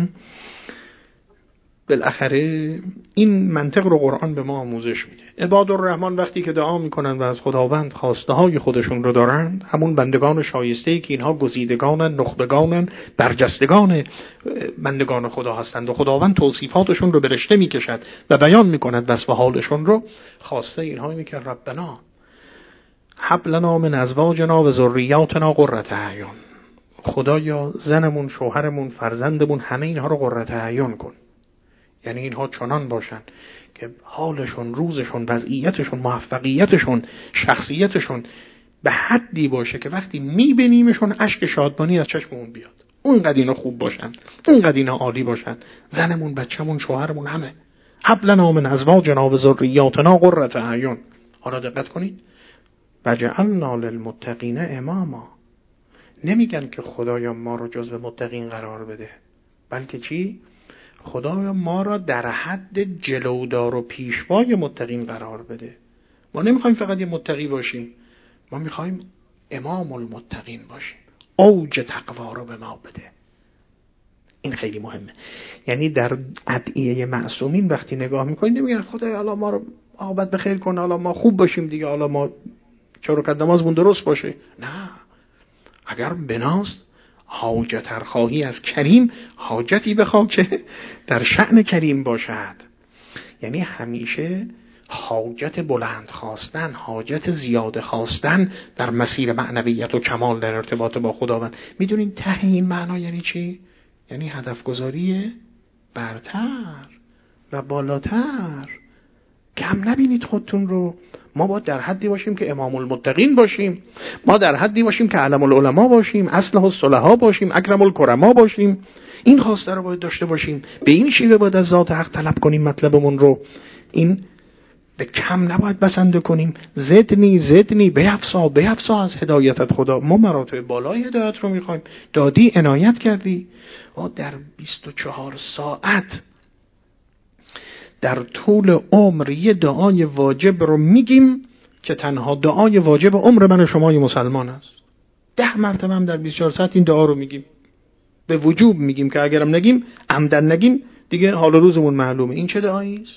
بالاخره این منطق رو قرآن به ما آموزش میده. عباد الرحمن وقتی که دعا میکنن و از خداوند خواسته های خودشون رو دارند، همون بندگان شایسته‌ای که اینها گزیدگانن، نخبگانن، برجستگان بندگان خدا هستند و خداوند توصیفاتشون رو به رشته میکشد و بیان میکند وصف حالشون رو، خواسته اینها اینه که ربنا هب لنا من ازواجنا و ذریاتنا قرة اعین. خدایا زنمون، شوهرمون، فرزندمون، همه اینها رو قرة اعین کن. یعنی اینها چنان باشن که حالشون، روزشون، وضعیتشون، موفقیتشون، شخصیتشون به حدی باشه که وقتی میبینیمشون اشک شادمانی از چشممون بیاد. اونقدر اینا خوب باشن، اونقدر اینا عالی باشن، زنمون، بچه‌مون، شوهرمون، همه. هب لنا من ازواجنا و ذریاتنا قرة اعین. حالا دقت کنید، وجعلنا للمتقین اماما. نمیگن که خدایا ما رو جزو متقین قرار بده، بلکه چی؟ خدایا ما را در حد جلودار و پیشوای متقین قرار بده. ما نمیخوایم فقط یه متقی باشیم، ما میخوایم امام المتقین باشیم. اوج تقوا رو به ما بده. این خیلی مهمه. یعنی در ادعیه معصومین وقتی نگاه میکنید نمیگن خدایا الله ما رو عاقبت بخیر کن، الله ما خوب باشیم دیگه، الله ما چرا نمازمون درست باشه. نه، اگر بناست حاجت خواهی از کریم، حاجتی بخواه که در شأن کریم باشد. یعنی همیشه حاجت بلند خواستن، حاجت زیاده خواستن در مسیر معنویت و کمال در ارتباط با خداوند. میدونین ته این معنا یعنی چی؟ یعنی هدف گذاری برتر و بالاتر. کم نبینید خودتون رو. ما باید در حدی باشیم که امام المتقین باشیم، ما در حدی باشیم که علم العلماء باشیم، اصلح الصلحاء باشیم، اکرم الکرما باشیم. این خواسته رو باید داشته باشیم. به این شیوه باید از ذات حق طلب کنیم مطلبمون رو. این به کم نباید بسنده کنیم. زدنی بیفسا از هدایتت خدا. ما مراتب بالای هدایت رو میخوایم. دادی عنایت کردی. ما در 24 ساعت در طول عمر یه دعای واجب رو میگیم که تنها دعای واجب عمر من و شمای مسلمان است. 10 مرتبه هم در 24 ساعت این دعا رو میگیم. به وجوب میگیم که اگرم نگیم، عمدن نگیم، دیگه حال روزمون معلومه. این چه دعایی است؟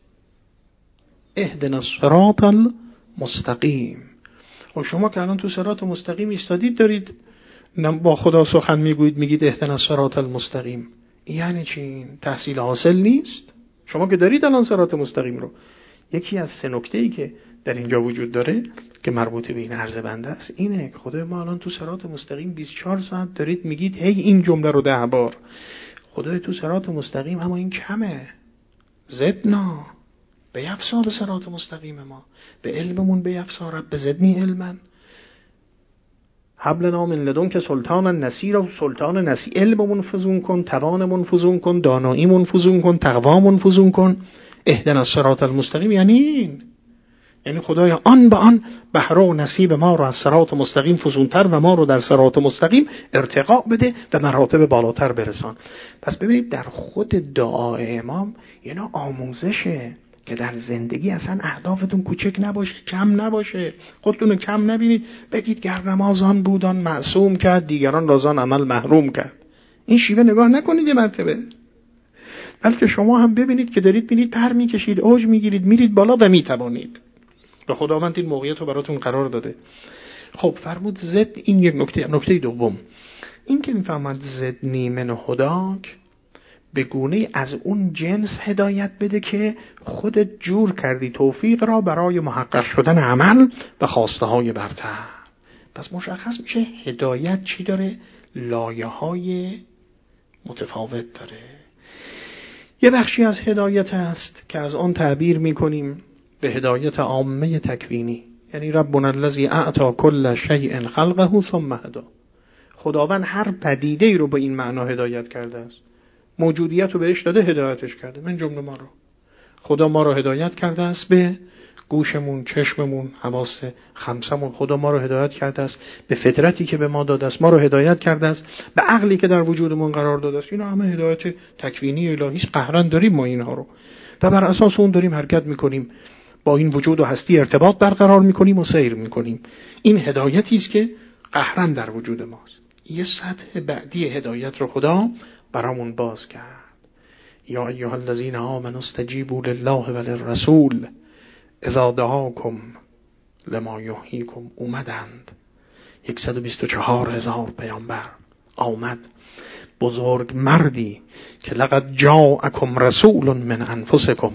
اهدنا الصراط المستقیم. و شما که الان تو صراط مستقیم ایستادید دارید با خدا سخن میگویید، میگید اهدنا الصراط المستقیم. یعنی چی؟ تحصیل حاصل نیست؟ شما که دارید الان صراط مستقیم رو. یکی از 3 نکته‌ای که در اینجا وجود داره که مربوط به این عرض بنده است اینه که خدای ما الان تو صراط مستقیم 24 ساعت دارید میگید هی این جمله رو 10 بار. خدای تو صراط مستقیم، اما این کمه. زدنا بیفسا به صراط مستقیم ما، به علممون بیفسا رب زدنی علما، حبل نام من لدن که سلطان نصیر و سلطان نصیر. علممون فزون کن، توانمون فزون کن، داناییمون فزون کن، تقوامون فزون کن. اهدنا الصراط المستقیم یعنی این. یعنی خدایا آن به آن بهره و نصیب ما رو از صراط مستقیم فزونتر و ما رو در صراط مستقیم ارتقا بده و مراتب بالاتر برسان. پس ببینید در خود دعای امام یه نوع آموزشه که در زندگی اصلا اهدافتون کوچک نباشه، کم نباشه. خودتون رو کم نبینید. بگید گر نمازان بودان معصوم کرد، دیگران رازان عمل محروم کرد. این شیوه نگاه نکنید یه مرتبه، بلکه شما هم ببینید که دارید بینید پر میکشید، اوج میگیرید، میرید بالا و میتوانید. و خداوند این موقعیت رو براتون قرار داده. خب فرمود زد. این یک نکته دوم این که میفهمد زدنی من هداک، به گونه از اون جنس هدایت بده که خودت جور کردی توفیق را برای محقق شدن عمل و خواسته های برتر. پس مشخص میشه هدایت چی داره؟ لایه های متفاوت داره. یه بخشی از هدایت هست که از آن تعبیر میکنیم به هدایت عامه تکوینی، یعنی ربنا الذی اعطی کل شیء خلقه ثم هدی. خداوند هر پدیده‌ای رو به این معنا هدایت کرده است. موجودیت رو بهش داده، هدایتش کرده. من جمله ما رو خدا ما رو هدایت کرده است به گوشمون، چشممون، حواس خمسمون. خدا ما رو هدایت کرده است به فطرتی که به ما داده است. ما رو هدایت کرده است به عقلی که در وجودمون قرار داده است. اینا همه هدایت تکوینی الهی است. قهرن داریم ما اینها رو و بر اساس اون داریم حرکت میکنیم، با این وجود و هستی ارتباط برقرار میکنیم و سیر میکنیم. این هدایتی است که قهرن در وجود ماست. یه سطح بعدی هدایت رو خدا برامون باز کرد. یا ایها الذین آمنوا استجیبوا لله وللرسول اذا دعاکم لما یحییکم. اومدند 124,000 پیامبر آمد. بزرگ مردی که لقد جاءکم رسول من انفسکم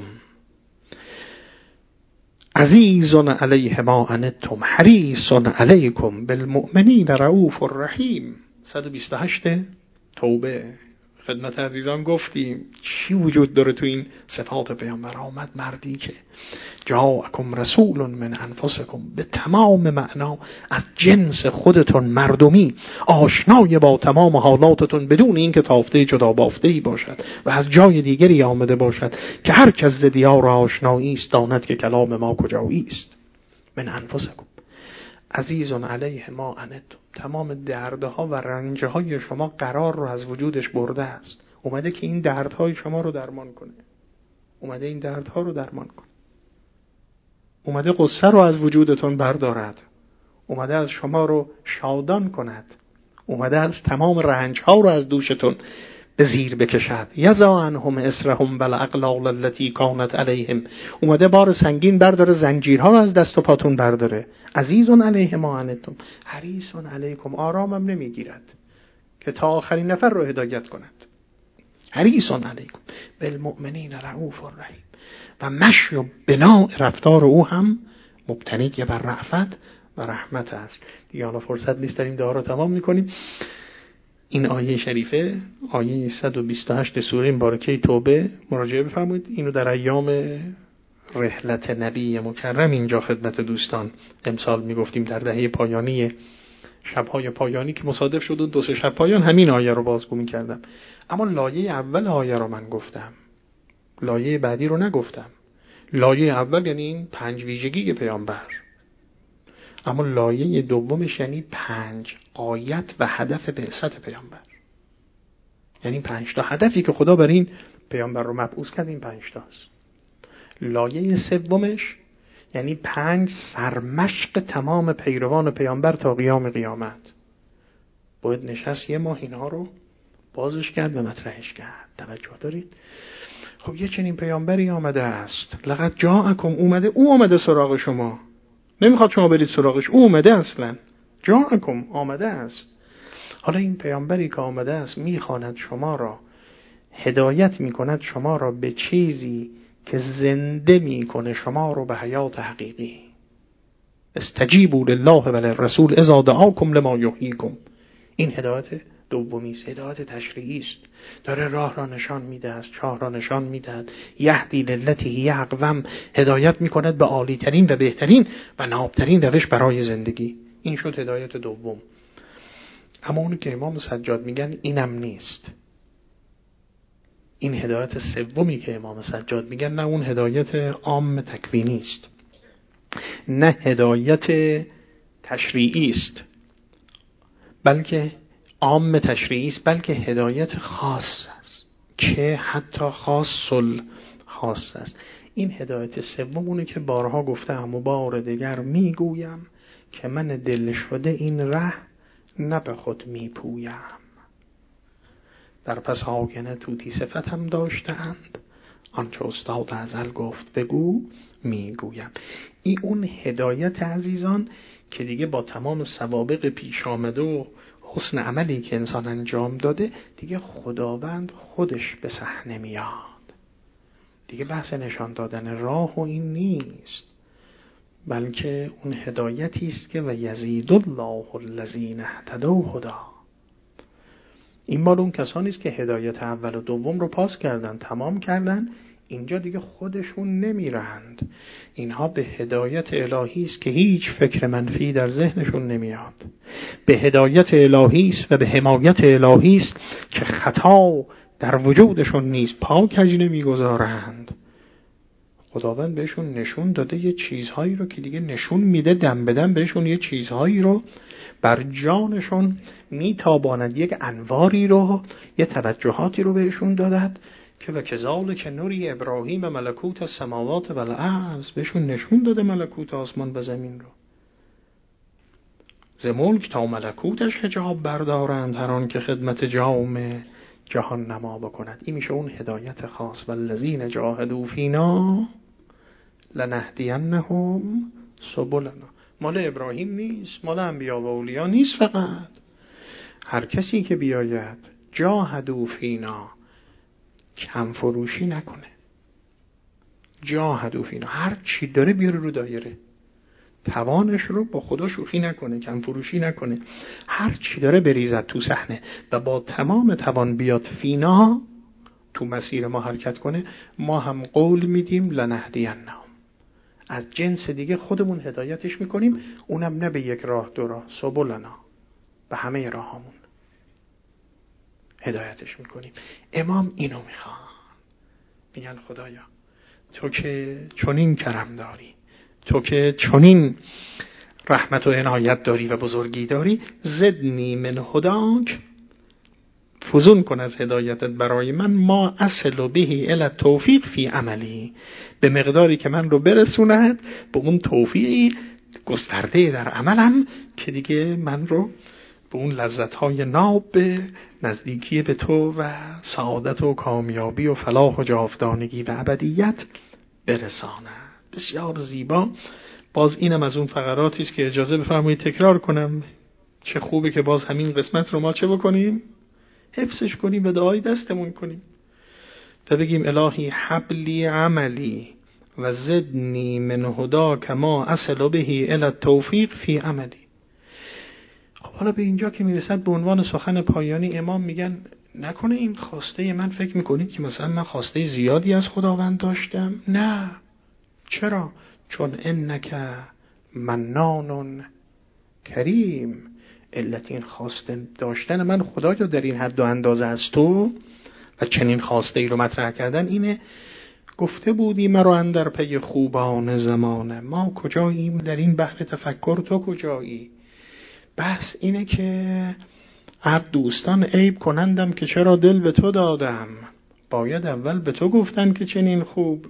عزیز علیه ما عنتم حریص علیکم بالمؤمنین رؤوف الرحیم. 128 توبه. خدمت عزیزان گفتیم چی وجود داره تو این صفات پیامبر. آمد مردی که جاءکم رسول من انفسکم، به تمام معنا از جنس خودتون مردمی، آشنای با تمام حالاتتون بدون اینکه تافته جدا بافته‌ای باشد و از جای دیگری آمده باشد، که هر کس ز دیار آشنایی است داند که کلام ما کجایی است. من انفسکم عزیز علیه ما عنتم. تمام دردها و رنجهای شما قرار رو از وجودش برده است. اومده که این دردهای شما رو درمان کنه. اومده این دردها رو درمان کنه. اومده قصه رو از وجودتون بردارد. اومده از شما رو شادان کند. اومده از تمام رنجها رو از دوشتون به زیر بکشد. یضع عنهم اسرهم والاغلال التي كانت علیهم. اومده بار سنگین برداره، زنجیرها رو از دست و پاتون برداره. عزیز علیه ما عنتم حریص علیکم. آرامم نمیگیرد که تا آخرین نفر رو هدایت کند. حریص علیکم بالمؤمنین رؤوف رحیم. و مشی و بناء رفتار او هم مبتنی بر رأفت و رحمت است. دیگه حالا فرصت نیست داریم دعا رو تمام میکنیم. این آیه شریفه، آیه 128 سوره مبارکه توبه مراجعه بفرمایید. اینو در ایام رحلت نبی مکرم اینجا خدمت دوستان امسال میگفتیم در دهه پایانی، شب‌های پایانی که مصادف شد و 2-3 شب پایان همین آیه رو بازگو می‌کردم. اما لایه اول آیه رو من گفتم، لایه بعدی رو نگفتم. لایه اول یعنی این 5 ویژگی پیامبر، اما لایه دومش یعنی 5 غایت و هدف بعثت پیامبر. یعنی 5 تا هدفی که خدا بر این پیامبر رو مبعوث کرد، این 5 تاست. لایه سومش یعنی 5 سرمشق تمام پیروان پیامبر تا قیام قیامت. باید نشست یه ماه اینها رو بازش کرد و مطرحش کرد. توجه دارید؟ خب یه چنین پیامبری آمده است، لقد جاءکم، اومده، او آمده سراغ شما، نمیخواد شما برید سراغش، او اومده اصلا، جاءکم، آمده است. حالا این پیامبری که آمده است میخواند شما را، هدایت میکند شما را به چیزی که زنده میکنه شما رو به حیات حقیقی. استجیبوا لله و للرسول اذا دعاکم لما یحییکم. این هدایت دومی است، هدایت تشریعی است. داره راه را نشان میده است، چاه را نشان میده، یهدی للتی هی اقوم، هدایت میکند به عالی ترین و بهترین و نابترین روش برای زندگی. این شد هدایت دوم. اما اونی که امام سجاد میگن اینم نیست. این هدایت سومی که امام سجاد میگن نه اون هدایت عام تکوینی است، نه هدایت تشریعی است، بلکه عام تشریعی است، بلکه هدایت خاص است که حتی خاص است. این هدایت سومونه که بارها گفتم و بار دیگر میگویم که من دل شده این ره نه به خود میپویم. در پس آینه توتی صفتم داشتند، آنچه استاد ازل گفت بگو میگویم. این اون هدایت عزیزان که دیگه با تمام سوابق پیش آمده و حسن عملی که انسان انجام داده دیگه خداوند خودش به صحنه میاد. دیگه بحث نشان دادن راه و این نیست، بلکه اون هدایتی است که و یزید الله الذین اهتدوا هدی. این مال اون کسانی است که هدایت اول و دوم رو پاس کردن، تمام کردن، اینجا دیگه خودشون نمیرند. اینها به هدایت الهی است که هیچ فکر منفی در ذهنشون نمیاد. به هدایت الهی است و به حمایت الهی است که خطا در وجودشون نیست، پا کج نمیگذارند. خداوند بهشون نشون داده یه چیزهایی رو که دیگه نشون میده، دم به دم بهشون یه چیزهایی رو بر جانشون میتاباند، یک انواری رو، یه توجهاتی رو بهشون دادد که و کذالک نوری ابراهیم ملکوت السماوات و الارض. بهشون نشون داده ملکوت آسمان و زمین رو، ز ملک تا ملکوتش حجاب بردارند، هر آن که خدمت جام جهان نما بکند. این میشه اون هدایت خاص. والذین جاهدوا فینا لنهدینهم سبلنا. مال ابراهیم نیست، مال انبیا و اولیا نیست. فقط هر کسی که بیاید جاهدوا فینا، کم فروشی نکنه، جاهدوا فینا، هر چی داره بیاره رو دایره، توانش رو با خدا شوخی نکنه، کم فروشی نکنه، هر چی داره بریزد تو صحنه و با تمام توان بیاد فینا، تو مسیر ما حرکت کنه. ما هم قول میدیم لنهدینهم، از جنس دیگه خودمون هدایتش میکنیم، اونم نه به یک راه دو راه، سبلنا، به همه راهامون هدایتش میکنیم. امام اینو میخوان، میگن خدایا تو که چنین کرم داری، تو که چنین رحمت و عنایت داری و بزرگی داری، زدنی من هداک، فزون کن از هدایتت برای من، ما اصل بهی الی توفیق فی عملی، به مقداری که من رو برسوند به اون توفیقی گسترده در عملم که دیگه من رو به اون لذت‌های ناب، به نزدیکی به تو و سعادت و کامیابی و فلاح و جاودانگی و ابدیت برساند. بسیار زیبا. باز اینم از اون فقراتی است که اجازه بفرمایید تکرار کنم. چه خوبه که باز همین قسمت رو ما چه بکنیم؟ حفظش کنیم و دعای دستمون کنیم. و بگیم الهی حبلی عملی و زدنی من هدا کما اصل بهی الی التوفیق فی عملی. خب حالا به اینجا که میرسد به عنوان سخن پایانی امام میگن نکنه این خواسته من فکر میکنید که مثلا من خواسته زیادی از خداوند داشتم؟ نه. چرا؟ چون انک منان کریم. علت این خواسته داشتن من خدایا در این حد و اندازه از تو و چنین خواسته ای رو مطرح کردن اینه گفته بودی مرا اندر پی خوبان زمانه. ما کجاییم در این بحر تفکر، تو کجایی؟ بس اینه که عبد دوستان عیب کنندم که چرا دل به تو دادم، باید اول به تو گفتن که چنین خوب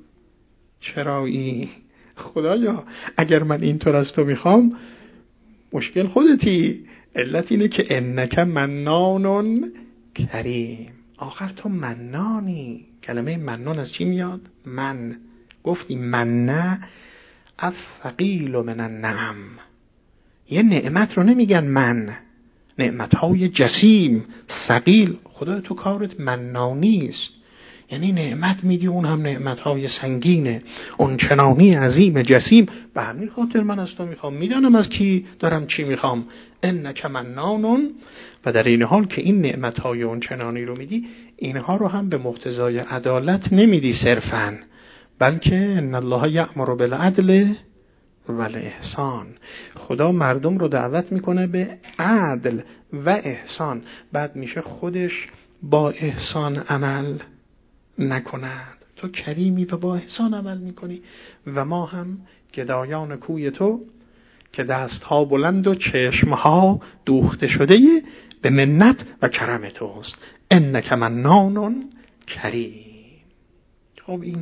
چرایی. خدایا اگر من اینطور از تو میخوام مشکل خودتی. علت اینه که انک منان کریم. آخر تو منانی. کلمه منان از چی میاد؟ من. گفتی منه الثقیل من النعم. یه نعمت رو نمیگن من، نعمتهای جسیم ثقیل. خدا تو کارت منانیست، یعنی نعمت میدی، اون هم نعمتهای سنگینه، اون چنانی عظیم جسیم. به همین خاطر من از تو میخوام، میدانم از کی دارم چی میخوام. انک منانون. و در این حال که این نعمتهای اون چنانی رو میدی، اینها رو هم به مقتضای عدالت نمیدی صرفاً، بلکه ان الله یأمر بالعدل و الاحسان. خدا مردم رو دعوت میکنه به عدل و احسان. بعد میشه خودش با احسان عمل نکند. تو کریمی و با احسان عمل میکنی و ما هم گدایان کوی تو که دستها بلند و چشمها دوخته شده به منت و کرم توست. انک منان کریم. خب این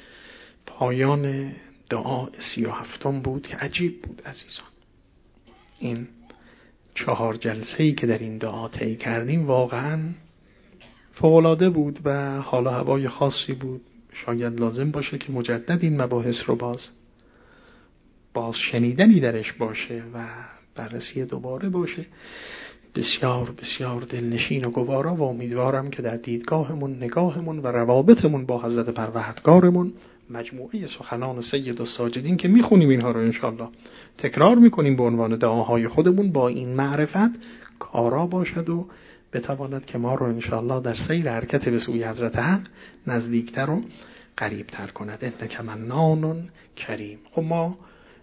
پایان دعا 37 بود که عجیب بود عزیزان. این 4 جلسه‌ای که در این دعا طی کردیم واقعاً فوق‌العاده بود و حال و هوای خاصی بود. شاید لازم باشه که مجدد این مباحث رو باز شنیدنی درش باشه و بررسی دوباره باشه. بسیار بسیار دلنشین و گوارا و امیدوارم که در دیدگاهمون، نگاهمون و روابطمون با حضرت پروردگارمون مجموعه سخنان سید الساجدین که میخونیم اینها رو انشالله تکرار میکنیم به عنوان دعاهای خودمون با این معرفت کارا باشد و بتواند که ما رو انشالله در سیر حرکت به سوی حضرت حق نزدیکتر و قریبتر کند. انک منان کریم. خب ما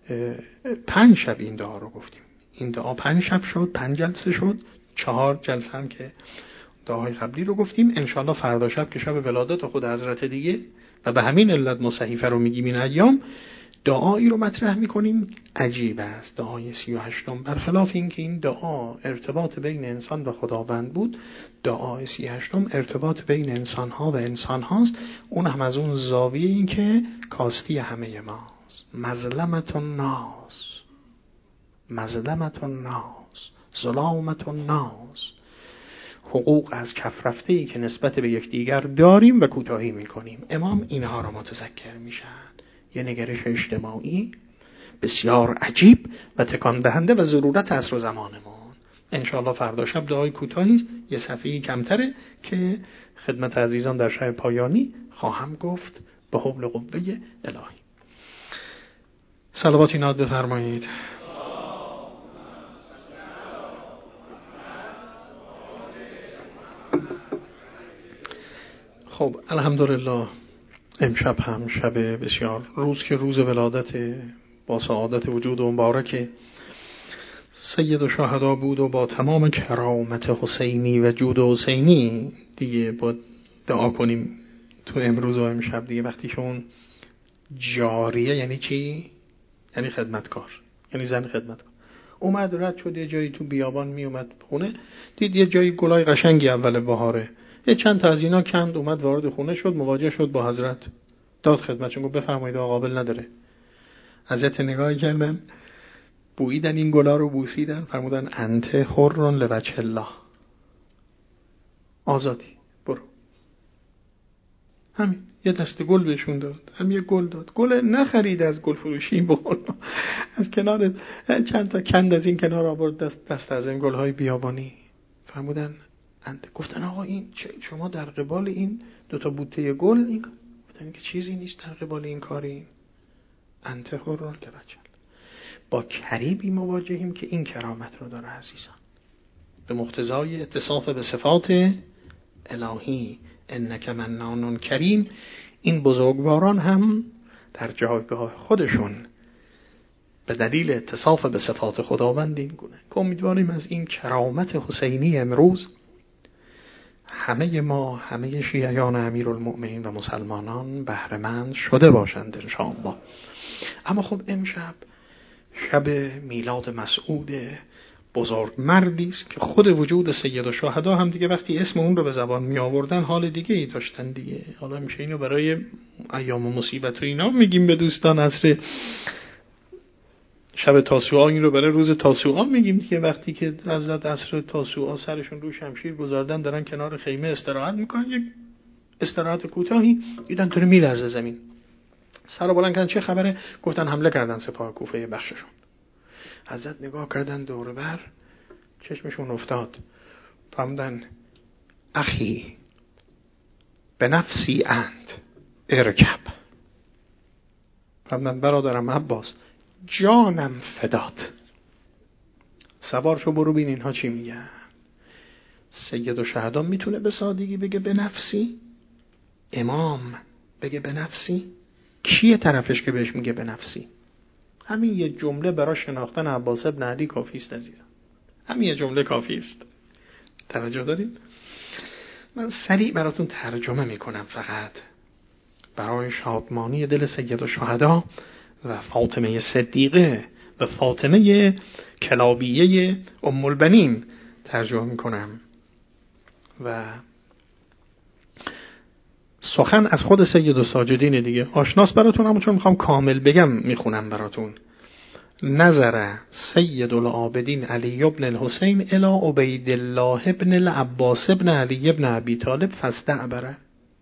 5 شب این دعا رو گفتیم. این دعا 5 شب شد، 5 جلسه شد، 4 جلسه هم که دعاهای قبلی رو گفتیم. انشالله فردا شب که شب ولادت خود حضرت دیگه و به همین علت ما صحیفه رو میگیم این ایام، دعایی رو مطرح میکنیم عجیب است. دعای 38م برخلاف این که این دعا ارتباط بین انسان و خداوند بود، دعای 38م ارتباط بین انسانها و انسانهاست. اون هم از اون زاویه این که کاستی همه ماست. مظلمت الناس، مظلمت الناس، ظلامت الناس. حقوق از کف رفته‌ای که نسبت به یکدیگر داریم و کوتاهی میکنیم. امام اینها رو متذکر میشن. یه نگرش اجتماعی بسیار عجیب و تکان دهنده و ضرورت عصر و زمانمون. انشاءالله فردا شب دعای کوتاهی است، یه صفحه‌ای کمتره که خدمت عزیزان در شب پایانی خواهم گفت به حول قوه الهی. صلواتی ناد بفرمایید. خب الحمدلله امشب هم شب بسیار روز که روز ولادت با سعادت وجود و مبارک سید الشهدا بود و با تمام کرامت حسینی و جود حسینی دیگه با دعا کنیم تو امروز و امشب دیگه. وقتی که اون جاریه یعنی چی؟ یعنی خدمتکار، یعنی زن خدمتکار اومد رد شد یه جایی تو بیابان می اومد خونه، دید یه جایی گلای قشنگی اول بهاره، یه چند تا از اینا کند، اومد وارد خونه شد، مواجه شد با حضرت، داد خدمتشون، گفت بفرمایید آقا قابل نداره. حضرت نگاهی کردن، بویدن این گلا رو، بوسیدن، فرمودن انت حر لوجه الله، آزادی، برو. همین یه دسته گل بهشون داد، هم یه گل داد، گل نخرید از گل فروشی، بخور از کنار چند تا کند از این کنار آورد دست از این گل‌های بیابانی، فرمودن گفتن آقا این شما در قبال این دوتا بوته گل این گفتن که چیزی نیست در قبال این کاری. انت حر که بچل. با کریمی مواجهیم که این کرامت رو داره عزیزان، به مقتضای اتصاف به صفات الهی. انک منان کریم. این بزرگواران هم در جایگاه خودشون به دلیل اتصاف به صفات خداوند این گونه که امیدواریم از این کرامت حسینی امروز همه ما، همه شیعیان امیرالمؤمنین و مسلمانان بهره‌مند شده باشند انشاءالله. اما خب امشب شب میلاد مسعود بزرگ مردی است که خود وجود سید الشهدا هم دیگه وقتی اسم اون رو به زبان می آوردن حال دیگه ای داشتن دیگه. حالا میشه اینو برای ایام مصیبت و اینا میگیم به دوستان، عصر شب تاسوعا این رو برای روز تاسوعا میگیم که وقتی که حضرت عصر تاسوعا سرشون رو شمشیر گذاردن دارن کنار خیمه استراحت میکنن، یک استراحت کوتاهی دیدن داره میلرزه زمین، سر بلند کردن چه خبره؟ گفتن حمله کردن سپاه کوفه بخششون. حضرت نگاه کردن دور بر، چشمشون افتاد، فهمدن اخی به نفسی اند ارکب. فهمدن برادرم عباس جانم فدات، سوار شو برو بین اینها چی میگن. سید الشهدا میتونه به سادگی بگه به نفسی؟ امام بگه به نفسی؟ کیه طرفش که بهش میگه به نفسی؟ همین یه جمله برای شناختن عباس ابن علی کافی است عزیزم. همین یه جمله کافی است. توجه دارید؟ من سریع براتون ترجمه میکنم فقط برای شادمانی دل سید الشهدا و فاطمه صدیقه و فاطمه کلابیه ام البنین ترجمه میکنم و سخن از خود سید الساجدین دیگه آشناس براتون، اما چون میخوام کامل بگم میخونم براتون. نظر سید العابدین علی ابن الحسین الی عبید الله ابن العباس ابن علی ابن ابی طالب فاستعبره.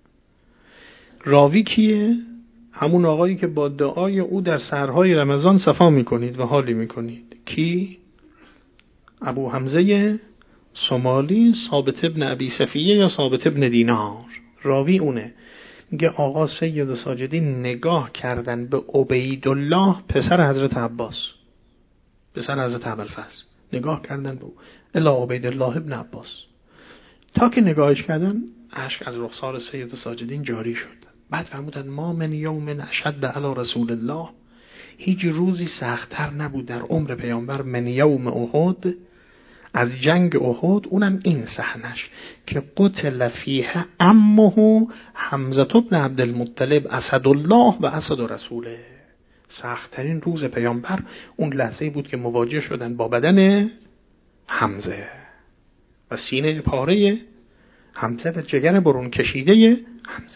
راوی کیه؟ همون آقایی که با دعای او در سحرهای رمضان صفا میکنید و حالی میکنید. کی؟ ابو حمزه سومالی ثابت ابن ابی صفیه یا ثابت ابن دینار. راوی اونه. میگه آقا سید ساجدین نگاه کردن به عبید الله پسر حضرت عباس، پسر حضرت ابوالفضل، نگاه کردن به او الا عبید الله ابن عباس. تا که نگاهش کردن اشک از رخسار سید ساجدین جاری شد. بعد فرمودن ما من یوم اشد علی رسول الله، هیچ روزی سخت‌تر نبود در عمر پیامبر من یوم احد، از جنگ احد. اونم این صحنش که قتل فیه عمه حمزه بن عبدالمطلب اسد الله و اسد رسوله. سخت‌ترین روز پیامبر اون لحظه‌ای بود که مواجه شدن با بدن حمزه و سینه پاره حمزه و جگر برون کشیده حمزه.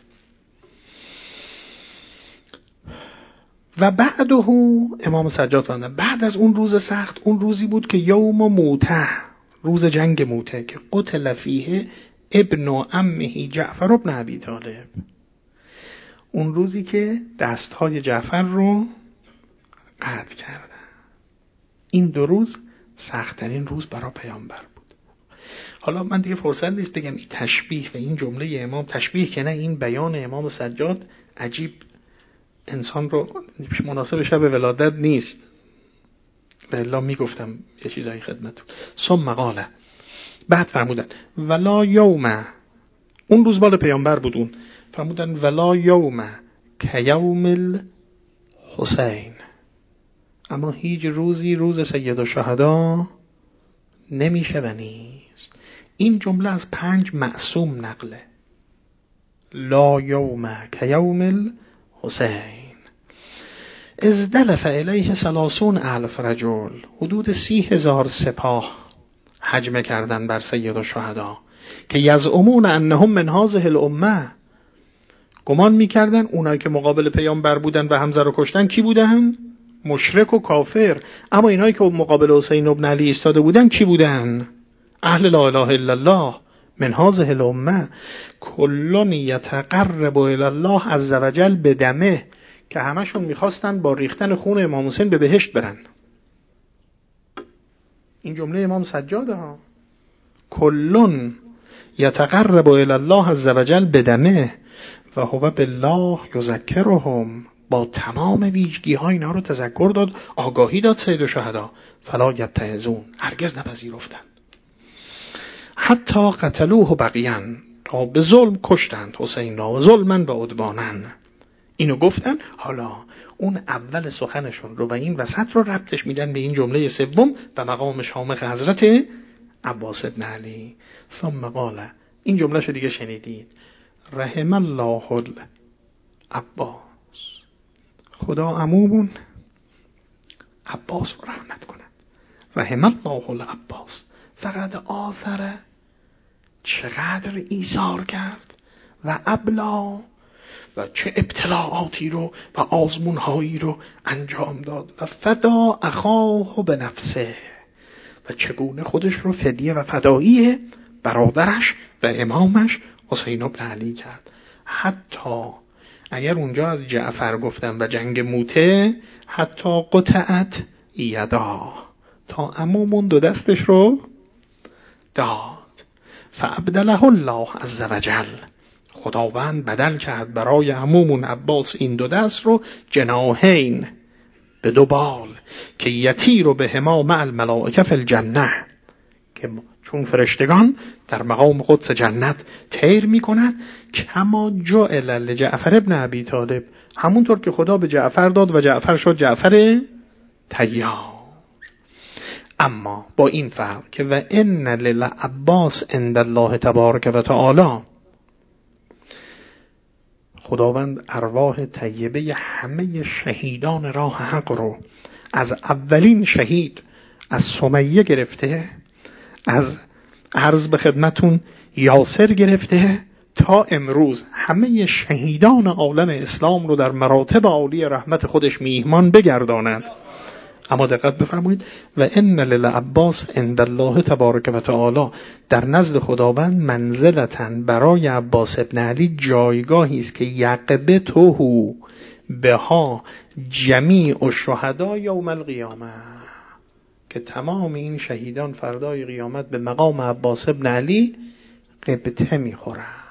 و بعده امام سجاد فرمودن بعد از اون روز سخت، اون روزی بود که یوم موته، روز جنگ موته، که قتل فیه ابن عمه جعفر ابن ابی طالب. اون روزی که دستهای جعفر رو قطع کردن. این دو روز سخت‌ترین روز برای پیامبر بود. حالا من دیگه فرصت نیست بگم این تشبیه و این جمله امام، تشبیه که نه، این بیان امام سجاد عجیب انسان رو مناسب شب ولادت نیست، به الله میگفتم یه چیزایی خدمتون. ثم قال، بعد فرمودن ولا یوم، اون روز بال پیامبر بود، اون فرمودن ولا یوم کیوم الحسین، اما هیچ روزی روز سید الشهدا نمیشه و نیست. این جمله از 5 معصوم نقله. لا یوم کیوم الحسین ازدلف الیه 30,000 رجل، حدود 30,000 سپاه هجمه کردن بر سید الشهدا که یزعمون انهم من هذه الامه، گمان میکردن اونایی که مقابل پیامبر بودن و حمزه رو کشتن کی بودن؟ مشرک و کافر. اما اینایی که مقابل حسین ابن علی ایستاده بودن کی بودن؟ اهل لا اله الا الله من هذه الامه کلون یتقرب الی الله عز وجل بدمه، که همشون میخواستن با ریختن خون امام حسین به بهشت برن. این جمله امام سجاده ها. کلون یتقرب الی الله عز وجل بدمه و هو بالله یذکرهم. با تمام ویژگی ها اینا رو تذکر داد، آگاهی داد سید الشهدا. فلا یتعظون، هرگز نپذیرفتند. حتی قتلوه بغیان، تا به ظلم کشتند حسین را، و ظلمن و عدوانن. اینو گفتن. حالا اون اول سخنشون رو و این وسط رو ربطش میدن به این جمله سوم و مقام شامخ حضرت عباس بن علی. ثم قال، این جمله شو دیگه شنیدید، رحم الله العباس، خدا عمومون عباس رو رحمت کنه. رحم الله العباس، فقط آثره، چقدر ایثار کرد و ابلا، و چه ابتلاعاتی رو و آزمونهایی رو انجام داد. و فدا اخاه به نفسه، و چگونه خودش رو فدیه و فدایی برادرش و امامش حسین بن علی کرد. حتی اگر اونجا از جعفر گفتم و جنگ موته، حتی قطعت یدا، تا عمومون دو دستش رو داد. فابدله الله عز وجل، خداوند بدل کرد برای عمومون عباس این دو دست رو جناحین، به دو بال، که یطیر رو به هما مع الملائکه فی الجنه، که چون فرشتگان در مقام قدس جنت طیر می کند. کما جعل لجعفر ابن ابی طالب، همونطور که خدا به جعفر داد و جعفر شد جعفر طیار. اما با این فرق که و ان للعباس عند الله تبارک و تعالی، خداوند ارواح طیبه همه شهیدان راه حق رو، از اولین شهید از سمیه گرفته، از عرض به خدمتون یاسر گرفته تا امروز همه شهیدان عالم اسلام رو در مراتب عالی رحمت خودش میهمان بگرداند. اما دقت بفرمایید، و ان للعباس عند الله تبارک و تعالی، در نزد خداوند منزلتن، برای عباس ابن علی جایگاهی است که یقبه توهو بها جمیع الشهدا یوم القیامه، که تمام این شهیدان فردای قیامت به مقام عباس ابن علی قبطه میخورند.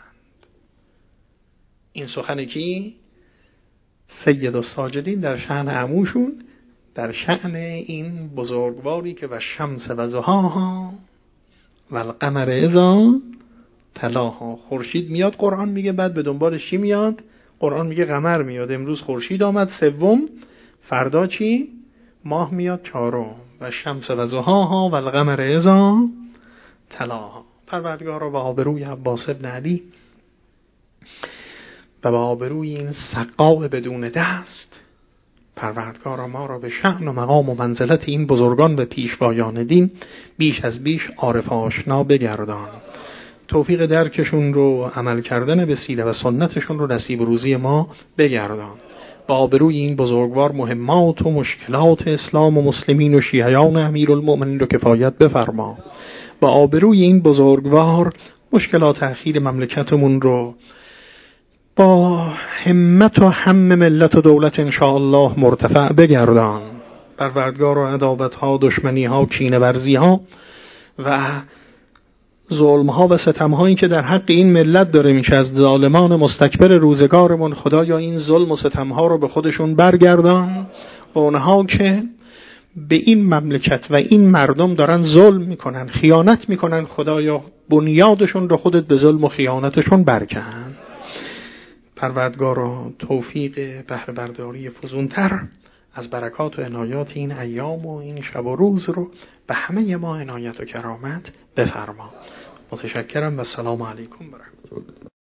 این سخن کی؟ سید الساجدین در شأن عموشون، در شأن این بزرگواری که و شمس و ضحاها و القمر اذا تلاها. خورشید میاد قرآن میگه، بعد به دنبالش چی میاد؟ قرآن میگه قمر میاد. امروز خورشید آمد سوم، فردا چی؟ ماه میاد چهارم. و شمس و ضحاها و القمر اذا تلاها. پروردگارا و آبروی عباس ابن علی و به آبروی این سقاء بدون دست، پروردگارا ما را به شأن و مقام و منزلت این بزرگان و پیشوایان دین بیش از بیش عارف آشنا بگردان. توفیق درکشون رو، عمل کردن به سیره و سنتشون رو نصیب روزی ما بگردان. با آبروی این بزرگوار مهمات و مشکلات اسلام و مسلمین و شیعیان امیرالمؤمنین رو کفایت بفرما. با آبروی این بزرگوار مشکلات اخیر مملکتمون رو با همت و هم ملت و دولت انشاءالله مرتفع بگردان. پروردگار و عداوت ها، دشمنی ها، کینه ورزی ها و ظلم ها و ستم هایی که در حق این ملت داره میشه از ظالمان مستکبر روزگارمون، خدایا این ظلم و ستم ها رو به خودشون برگردان. و اونها که به این مملکت و این مردم دارن ظلم میکنن، خیانت میکنن، خدایا بنیادشون رو خودت به ظلم و خیانتشون برکن. پروردگارا توفیق بهره برداری فزونتر از برکات و عنایات این ایام و این شب و روز رو به همه ما عنایت و کرامت بفرما. متشکرم و السلام علیکم و رحمت الله.